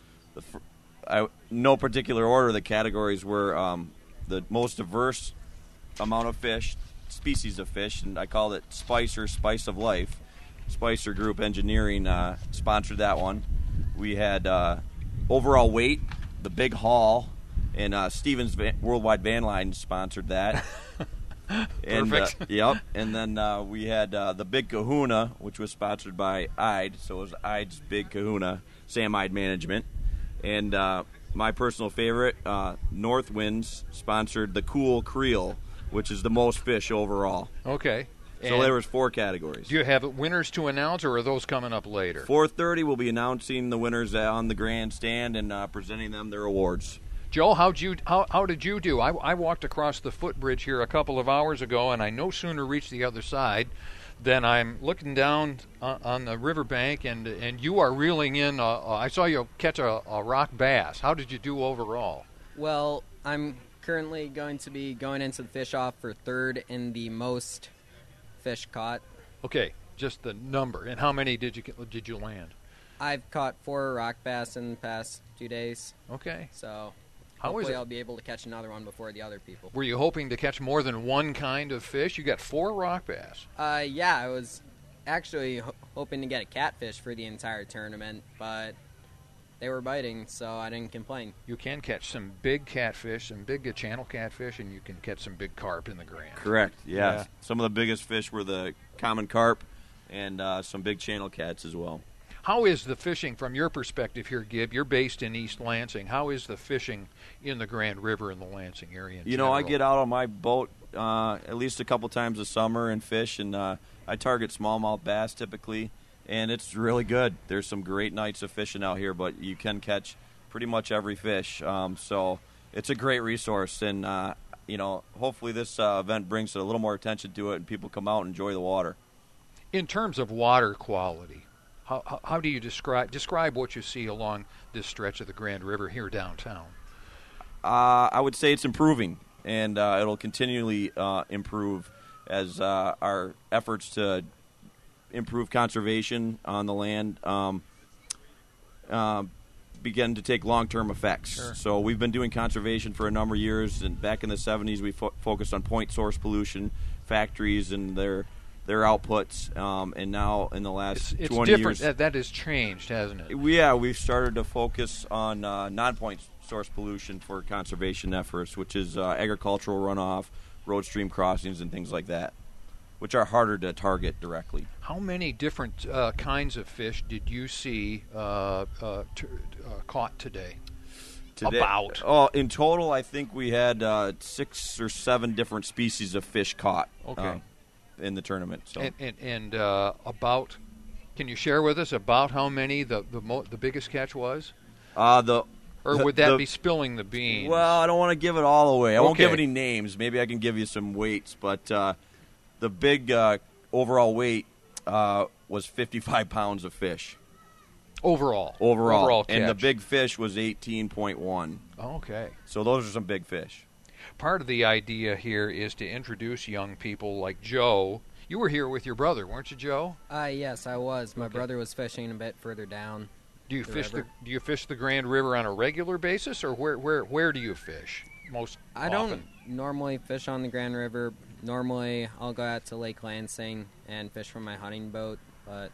no particular order, the categories were the most diverse amount of fish, species of fish, and I called it Spicer, Spice of Life. Spicer Group Engineering sponsored that one. We had overall weight, the big haul, and Stevens Worldwide Van Line sponsored that. Perfect. Yep. And then we had the Big Kahuna, which was sponsored by IDE. So it was IDE's Big Kahuna, Sam IDE Management. And my personal favorite, Northwinds, sponsored the Cool Creel, which is the most fish overall. Okay. So there was 4 categories. Do you have winners to announce, or are those coming up later? 4:30, we'll be announcing the winners on the grandstand and presenting them their awards. Joe, how did you do? I walked across the footbridge here a couple of hours ago, and I no sooner reached the other side than I'm looking down on the riverbank, and you are reeling in. I saw you catch a rock bass. How did you do overall? Well, I'm currently going to be going into the fish off for 3rd in the most fish caught. Okay, just the number. And how many did you land? I've caught 4 rock bass in the past 2 days. Okay. So How hopefully is it? I'll be able to catch another one before the other people. Were you hoping to catch more than one kind of fish? You got 4 rock bass. Yeah, I was actually hoping to get a catfish for the entire tournament, but they were biting, so I didn't complain. You can catch some big catfish, some big channel catfish, and you can catch some big carp in the Grand. Correct, yeah. Some of the biggest fish were the common carp and some big channel cats as well. How is the fishing from your perspective here, Gib? You're based in East Lansing. How is the fishing in the Grand River in the Lansing area in general? I get out on my boat at least a couple times a summer and fish, and I target smallmouth bass typically, and it's really good. There's some great nights of fishing out here, but you can catch pretty much every fish. So it's a great resource, and hopefully this event brings a little more attention to it, and people come out and enjoy the water. In terms of water quality, how do you describe what you see along this stretch of the Grand River here downtown? I would say it's improving, and it'll continually improve as our efforts to improve conservation on the land begin to take long-term effects. Sure. So we've been doing conservation for a number of years, and back in the 70s we focused on point source pollution, factories and their outputs, and now in the last 20 it's different. years... That has changed, hasn't it? Yeah, we've started to focus on non-point source pollution for conservation efforts, which is agricultural runoff, road stream crossings, and things like that, which are harder to target directly. How many different kinds of fish did you see caught today? About? Oh, in total, I think we had 6 or 7 different species of fish caught. Okay. In the tournament. So. And about Can you share with us about how many the biggest catch was? Or would that be spilling the beans? Well, I don't want to give it all away. I won't Okay. give any names. Maybe I can give you some weights, but the big overall weight was 55 pounds of fish. Overall And the catch. big fish was 18.1. Okay. So those are some big fish. Part of the idea here is to introduce young people like Joe. You were here with your brother, weren't you, Joe? Yes, I was. My brother was fishing a bit further down. Do you the fish river. do you fish the Grand River on a regular basis, or where do you fish most I often? don't normally fish on the Grand River. Normally, I'll go out to Lake Lansing and fish from my hunting boat, but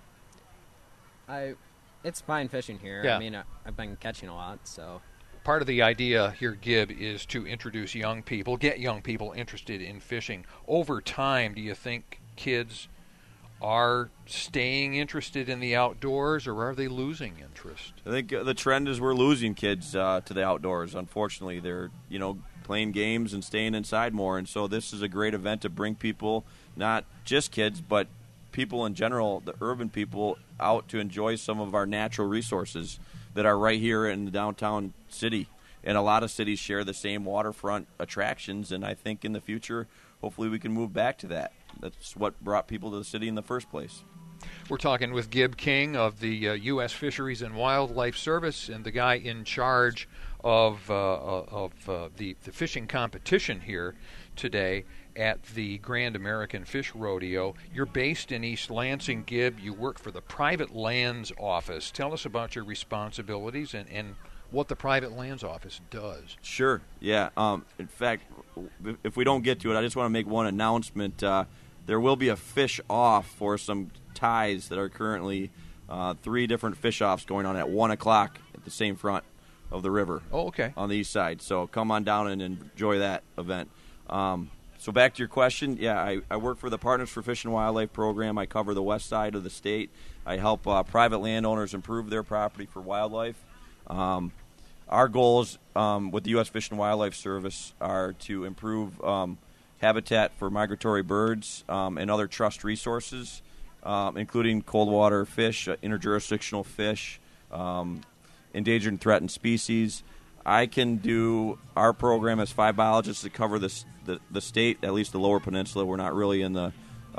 it's fine fishing here. Yeah. I mean, I've been catching a lot, so. Part of the idea here, Gib, is to introduce young people, get young people interested in fishing. Over time, do you think kids are staying interested in the outdoors, or are they losing interest? I think the trend is we're losing kids to the outdoors. Unfortunately, they're playing games and staying inside more, and so this is a great event to bring people, not just kids, but people in general, the urban people, out to enjoy some of our natural resources that are right here in the downtown city. And a lot of cities share the same waterfront attractions, and I think in the future, hopefully we can move back to that. That's what brought people to the city in the first place. We're talking with Gib King of the U.S. Fisheries and Wildlife Service, and the guy in charge of the fishing competition here today at the Grand American Fish Rodeo. You're based in East Lansing, Gib. You work for the Private Lands Office. Tell us about your responsibilities and what the Private Lands Office does. Sure, yeah. In fact, if we don't get to it, I just want to make one announcement. There will be a fish off for some ties that are currently 3 different fish offs going on at 1 o'clock at the same front of the river. Oh, okay. On the east side. So come on down and enjoy that event. So back to your question, yeah, I work for the Partners for Fish and Wildlife program. I cover the west side of the state. I help private landowners improve their property for wildlife. Our goals with the U.S. Fish and Wildlife Service are to improve habitat for migratory birds and other trust resources, including cold water fish, interjurisdictional fish, endangered and threatened species. I can do, our program as 5 biologists that cover the state, at least the Lower Peninsula. We're not really in the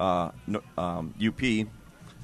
UP.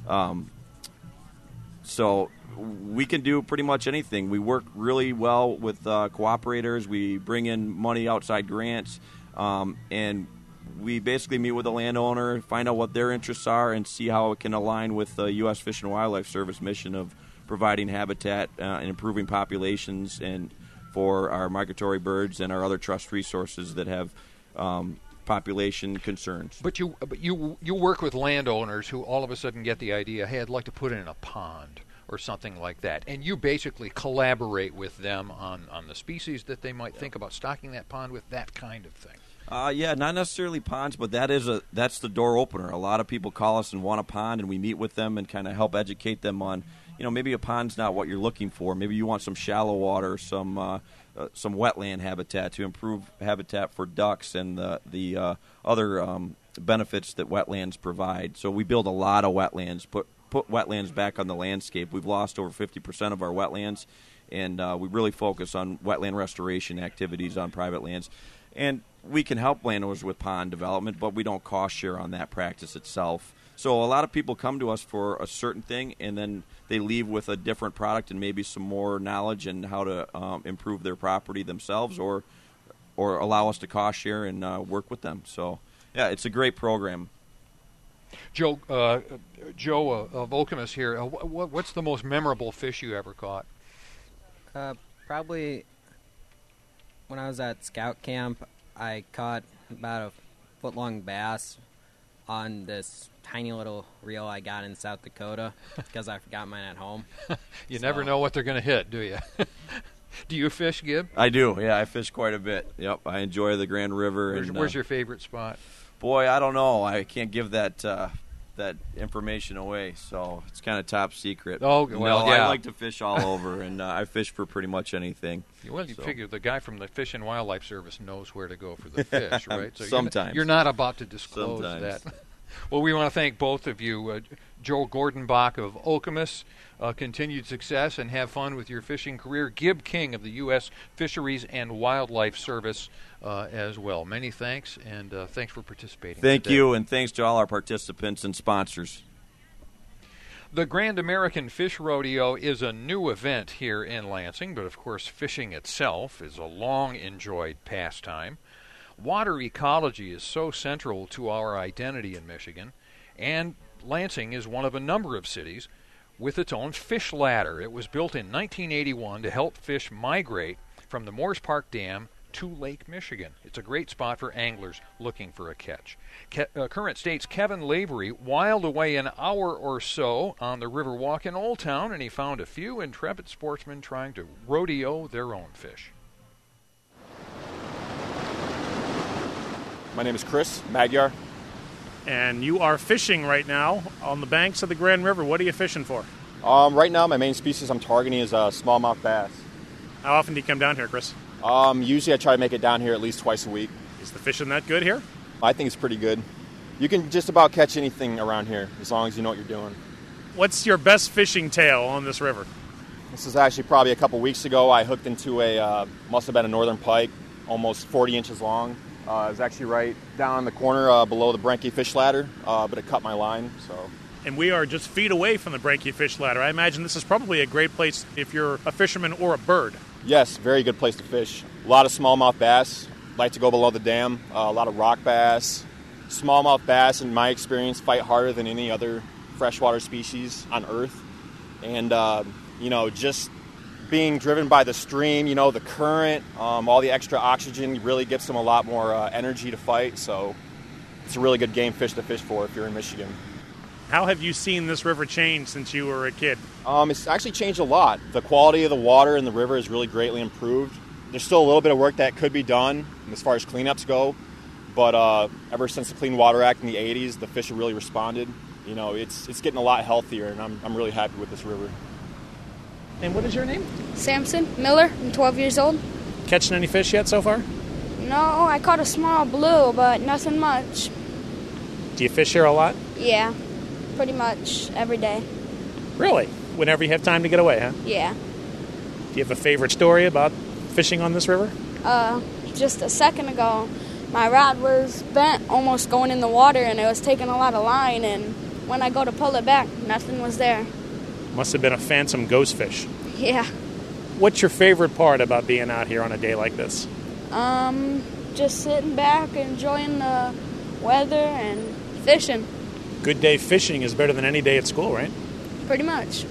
So we can do pretty much anything. We work really well with cooperators. We bring in money, outside grants, and we basically meet with the landowner, find out what their interests are, and see how it can align with the U.S. Fish and Wildlife Service mission of providing habitat and improving populations and for our migratory birds and our other trust resources that have population concerns. But you work with landowners who all of a sudden get the idea, hey, I'd like to put it in a pond or something like that, and you basically collaborate with them on the species that they might think about stocking that pond with, that kind of thing. Yeah, not necessarily ponds, but that's the door opener. A lot of people call us and want a pond, and we meet with them and kind of help educate them on, maybe a pond's not what you're looking for. Maybe you want some shallow water, some wetland habitat to improve habitat for ducks and the other benefits that wetlands provide. So we build a lot of wetlands, put wetlands back on the landscape. We've lost over 50% of our wetlands, and we really focus on wetland restoration activities on private lands. And we can help landowners with pond development, but we don't cost share on that practice itself. So a lot of people come to us for a certain thing, and then they leave with a different product and maybe some more knowledge and how to improve their property themselves, or allow us to cost share and work with them. So, yeah, it's a great program. Joe of Okemos here. What's the most memorable fish you ever caught? Probably when I was at scout camp, I caught about a foot-long bass on this tiny little reel I got in South Dakota because I forgot mine at home. You never know what they're going to hit, do you? Do you fish, Gib? I do. Yeah, I fish quite a bit. Yep, I enjoy the Grand River. Where's your favorite spot? Boy, I don't know. I can't give that information away, so it's kind of top secret. Oh, well, yeah. I like to fish all over, and I fish for pretty much anything. Well, you figure the guy from the Fish and Wildlife Service knows where to go for the fish, right? So Sometimes. You're not about to disclose that. Well, we want to thank both of you. Joe Gordenbach of Okemos, continued success and have fun with your fishing career. Gib King of the U.S. Fisheries and Wildlife Service as well. Many thanks, and thanks for participating. Thank today. you, and thanks to all our participants and sponsors. The Grand American Fish Rodeo is a new event here in Lansing, but of course fishing itself is a long-enjoyed pastime. Water ecology is so central to our identity in Michigan, and Lansing is one of a number of cities with its own fish ladder. It was built in 1981 to help fish migrate from the Moores Park Dam to Lake Michigan. It's a great spot for anglers looking for a catch. Current State's Kevin Lavery whiled away an hour or so on the Riverwalk in Old Town, and he found a few intrepid sportsmen trying to rodeo their own fish. My name is Chris Magyar. And you are fishing right now on the banks of the Grand River. What are you fishing for? Right now, my main species I'm targeting is smallmouth bass. How often do you come down here, Chris? Usually I try to make it down here at least twice a week. Is the fishing that good here? I think it's pretty good. You can just about catch anything around here as long as you know what you're doing. What's your best fishing tail on this river? This is actually probably a couple weeks ago. I hooked into must have been a northern pike, almost 40 inches long. It was actually right down in the corner below the Brenke fish ladder, but it cut my line. And we are just feet away from the Brenke fish ladder. I imagine this is probably a great place if you're a fisherman or a bird. Yes, very good place to fish. A lot of smallmouth bass. Like to go below the dam. A lot of rock bass. Smallmouth bass, in my experience, fight harder than any other freshwater species on Earth. And, just being driven by the stream, the current, all the extra oxygen really gives them a lot more energy to fight. So it's a really good game fish to fish for if you're in Michigan. How have you seen this river change since you were a kid? It's actually changed a lot. The quality of the water in the river has really greatly improved. There's still a little bit of work that could be done as far as cleanups go, but ever since the Clean Water Act in the 80s, the fish have really responded. It's getting a lot healthier, and I'm really happy with this river. And what is your name? Samson Miller. I'm 12 years old. Catching any fish yet so far? No, I caught a small blue, but nothing much. Do you fish here a lot? Yeah, pretty much every day. Really? Whenever you have time to get away, huh? Yeah. Do you have a favorite story about fishing on this river? Just a second ago, my rod was bent, almost going in the water, and it was taking a lot of line, and when I go to pull it back, nothing was there. Must have been a phantom ghost fish. Yeah. What's your favorite part about being out here on a day like this? Just sitting back, enjoying the weather and fishing. Good day fishing is better than any day at school, right? Pretty much.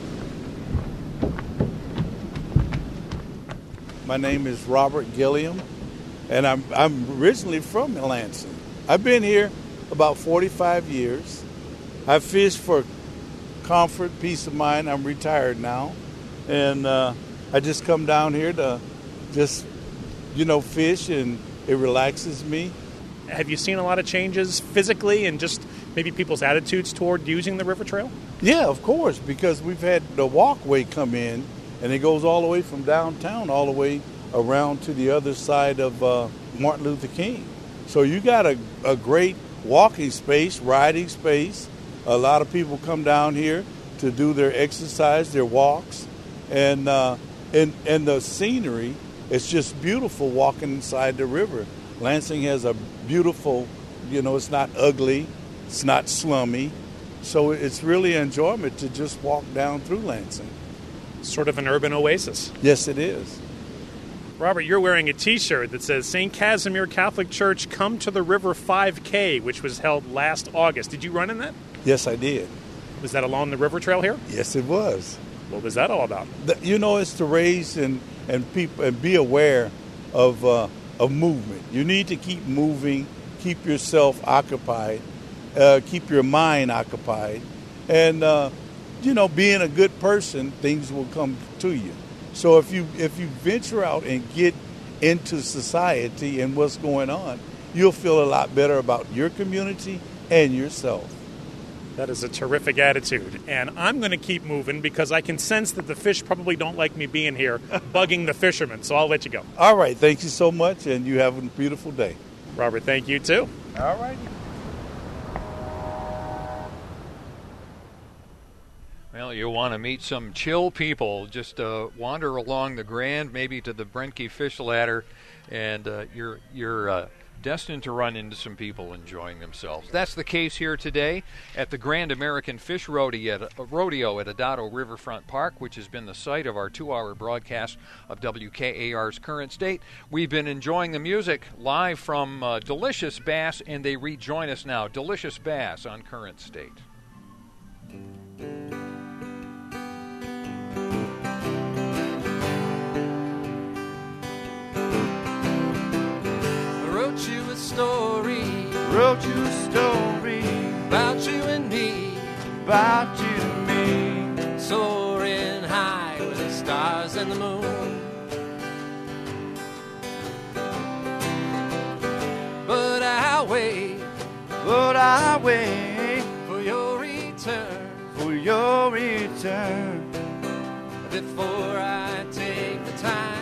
My name is Robert Gilliam, and I'm originally from Lansing. I've been here about 45 years. I've fished for comfort, peace of mind. I'm retired now, and I just come down here to just, fish, and it relaxes me. Have you seen a lot of changes physically and just maybe people's attitudes toward using the river trail? Yeah, of course, because we've had the walkway come in, and it goes all the way from downtown all the way around to the other side of Martin Luther King. So you got a great walking space, riding space. A lot of people come down here to do their exercise, their walks, and the scenery. It's just beautiful walking inside the river. Lansing has a beautiful, it's not ugly, it's not slummy, so it's really an enjoyment to just walk down through Lansing. Sort of an urban oasis. Yes, it is. Robert, you're wearing a T-shirt that says St. Casimir Catholic Church Come to the River 5K, which was held last August. Did you run in that? Yes, I did. Was that along the river trail here? Yes, it was. What was that all about? It's to raise and people and be aware of movement. You need to keep moving, keep yourself occupied, keep your mind occupied, and being a good person, things will come to you. So if you venture out and get into society and what's going on, you'll feel a lot better about your community and yourself. That is a terrific attitude. And I'm going to keep moving because I can sense that the fish probably don't like me being here, bugging the fishermen. So I'll let you go. All right. Thank you so much, and you have a beautiful day. Robert, thank you too. All right. Well, you want to meet some chill people. Just wander along the Grand, maybe to the Brentke Fish Ladder, and you're destined to run into some people enjoying themselves. That's the case here today at the Grand American Fish Rodeo at Adado Riverfront Park, which has been the site of our 2-hour broadcast of WKAR's Current State. We've been enjoying the music live from Delicious Bass, and they rejoin us now. Delicious Bass on Current State. Wrote you a story about you and me, about you and me, soaring high with the stars and the moon. But I wait for your return, before I take the time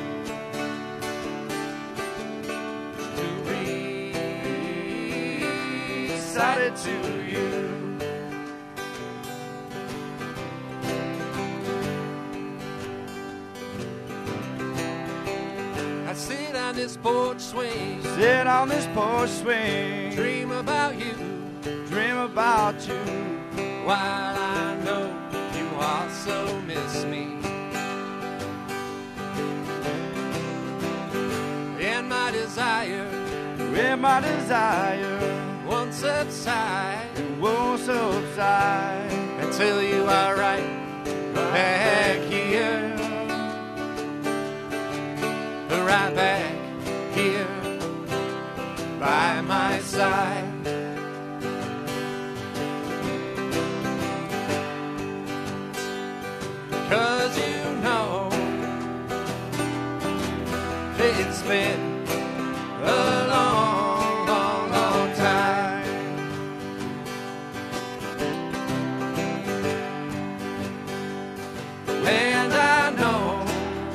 it to you. I sit on this porch swing, dream about you, while I know you also miss me. And my desire won't subside, until you are right back here, by my side. Cause you know it's been a long, long, long time. And I know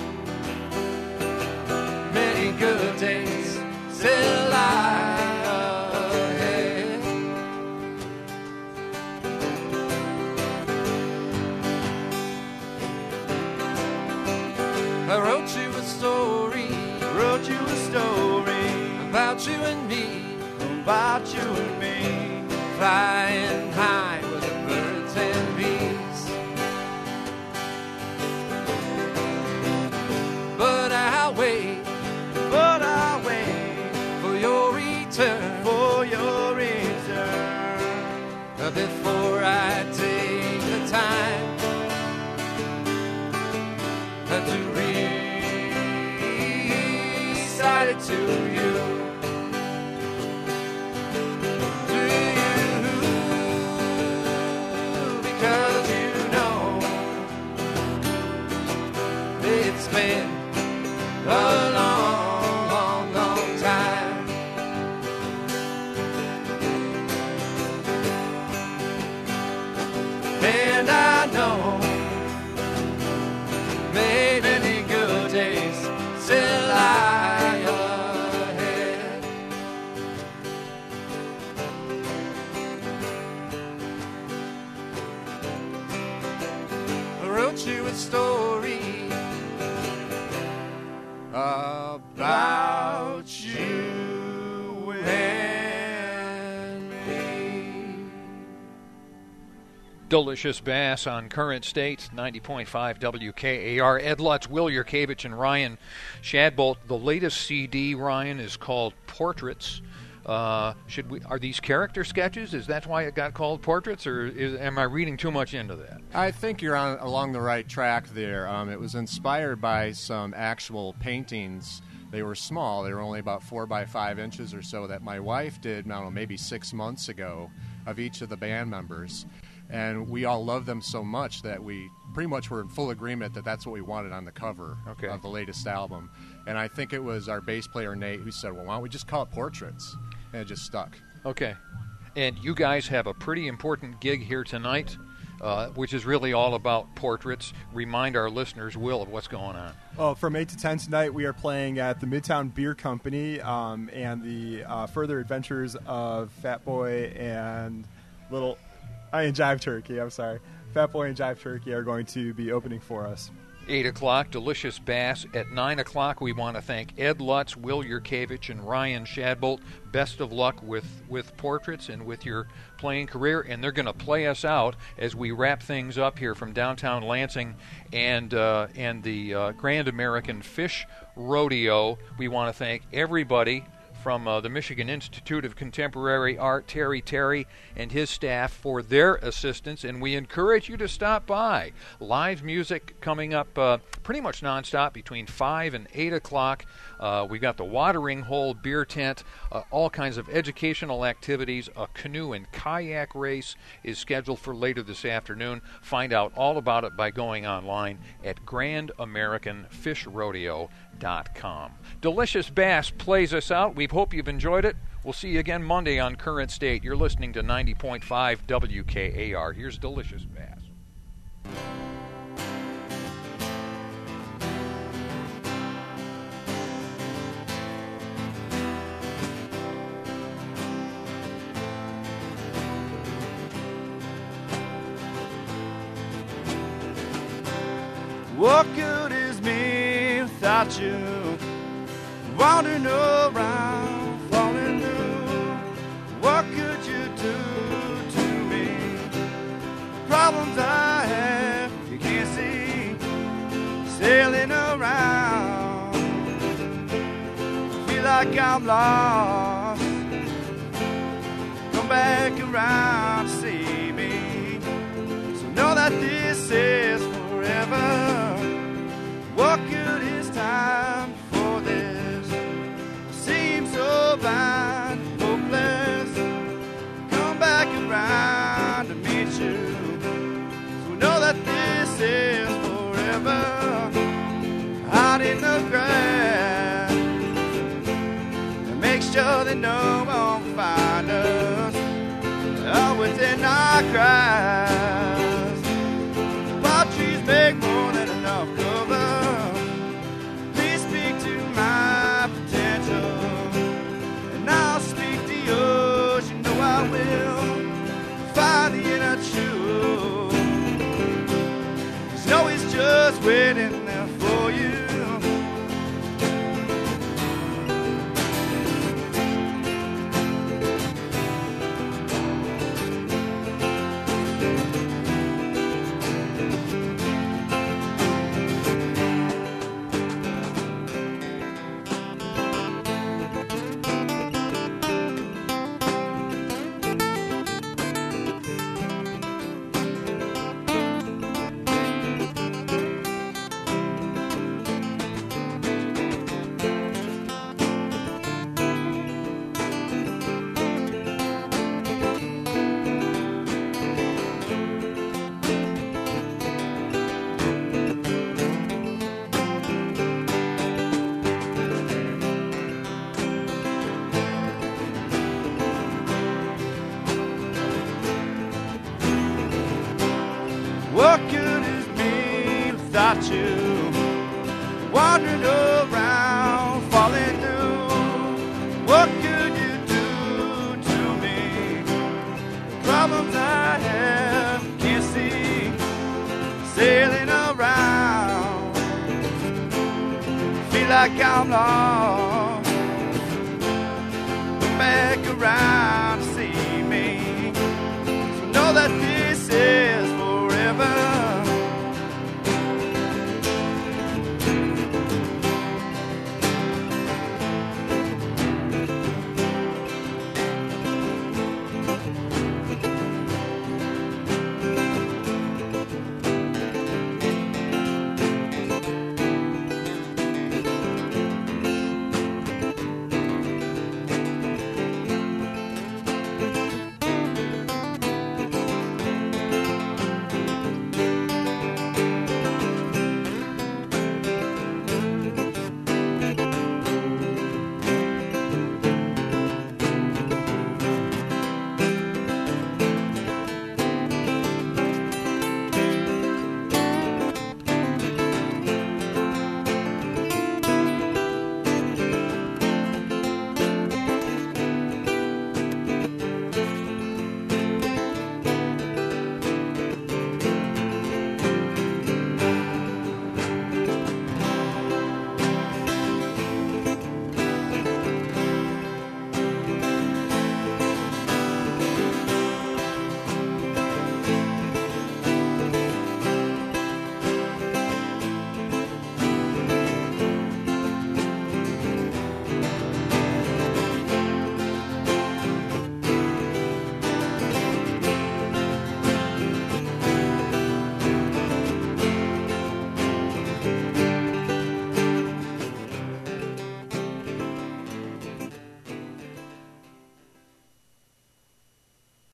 many good days still lie ahead. I wrote you a story about you and me, flying high with the birds and bees. But I'll wait for your return, before I take the time to recite it to you. Because you know it's been a long, long, long time. And I know many good days still lie ahead. I wrote you a story about you and me. Delicious Bass on Current State, 90.5 WKAR. Ed Lutz, Will Yurkevich, and Ryan Shadbolt. The latest CD, Ryan, is called Portraits. Are these character sketches? Is that why it got called Portraits, or am I reading too much into that? I think you're along the right track there. It was inspired by some actual paintings. They were small. They were only about 4 by 5 inches or so that my wife did, I don't know, maybe 6 months ago of each of the band members. And we all loved them so much that we pretty much were in full agreement that that's what we wanted on the cover of the latest album. And I think it was our bass player, Nate, who said, well, why don't we just call it Portraits? And it just stuck. Okay. And you guys have a pretty important gig here tonight, which is really all about portraits. Remind our listeners, Will, of what's going on. Oh, from 8 to 10 tonight, we are playing at the Midtown Beer Company and the further adventures of Fat Boy and Little And Jive Turkey, I'm sorry. Fat Boy and Jive Turkey are going to be opening for us. 8 o'clock, Delicious Bass. At 9 o'clock, we want to thank Ed Lutz, Will Yurkevich, and Ryan Shadbolt. Best of luck with portraits and with your playing career. And they're going to play us out as we wrap things up here from downtown Lansing and the Grand American Fish Rodeo. We want to thank everybody from the Michigan Institute of Contemporary Art, Terry and his staff for their assistance, and we encourage you to stop by. Live music coming up pretty much nonstop between 5 and 8 o'clock. We've got the Watering Hole beer tent, all kinds of educational activities. A canoe and kayak race is scheduled for later this afternoon. Find out all about it by going online at grandamericanfishrodeo.com. Delicious Bass plays us out. We hope you've enjoyed it. We'll see you again Monday on Current State. You're listening to 90.5 WKAR. Here's Delicious Bass. What good is me without you? Wandering around, falling through. What could you do to me? Problems I have, you can't see. Sailing around, feel like I'm lost. Come back around to see me. So know that this is forever. What good is time for this? Seems so blind, hopeless. Come back around to meet you. So know that this is forever. Out in the grass, and make sure that no one will find us. Always in our grass. Palm trees make more than enough cover. Please speak to my potential, and I'll speak to yours. You know I will find the inner truth. 'Cause no, it's just waiting there for you. What good is me without you? Wandering around, falling through. What could you do to me? Problems I have, can't see. Sailing around, feel like I'm lost. Back around.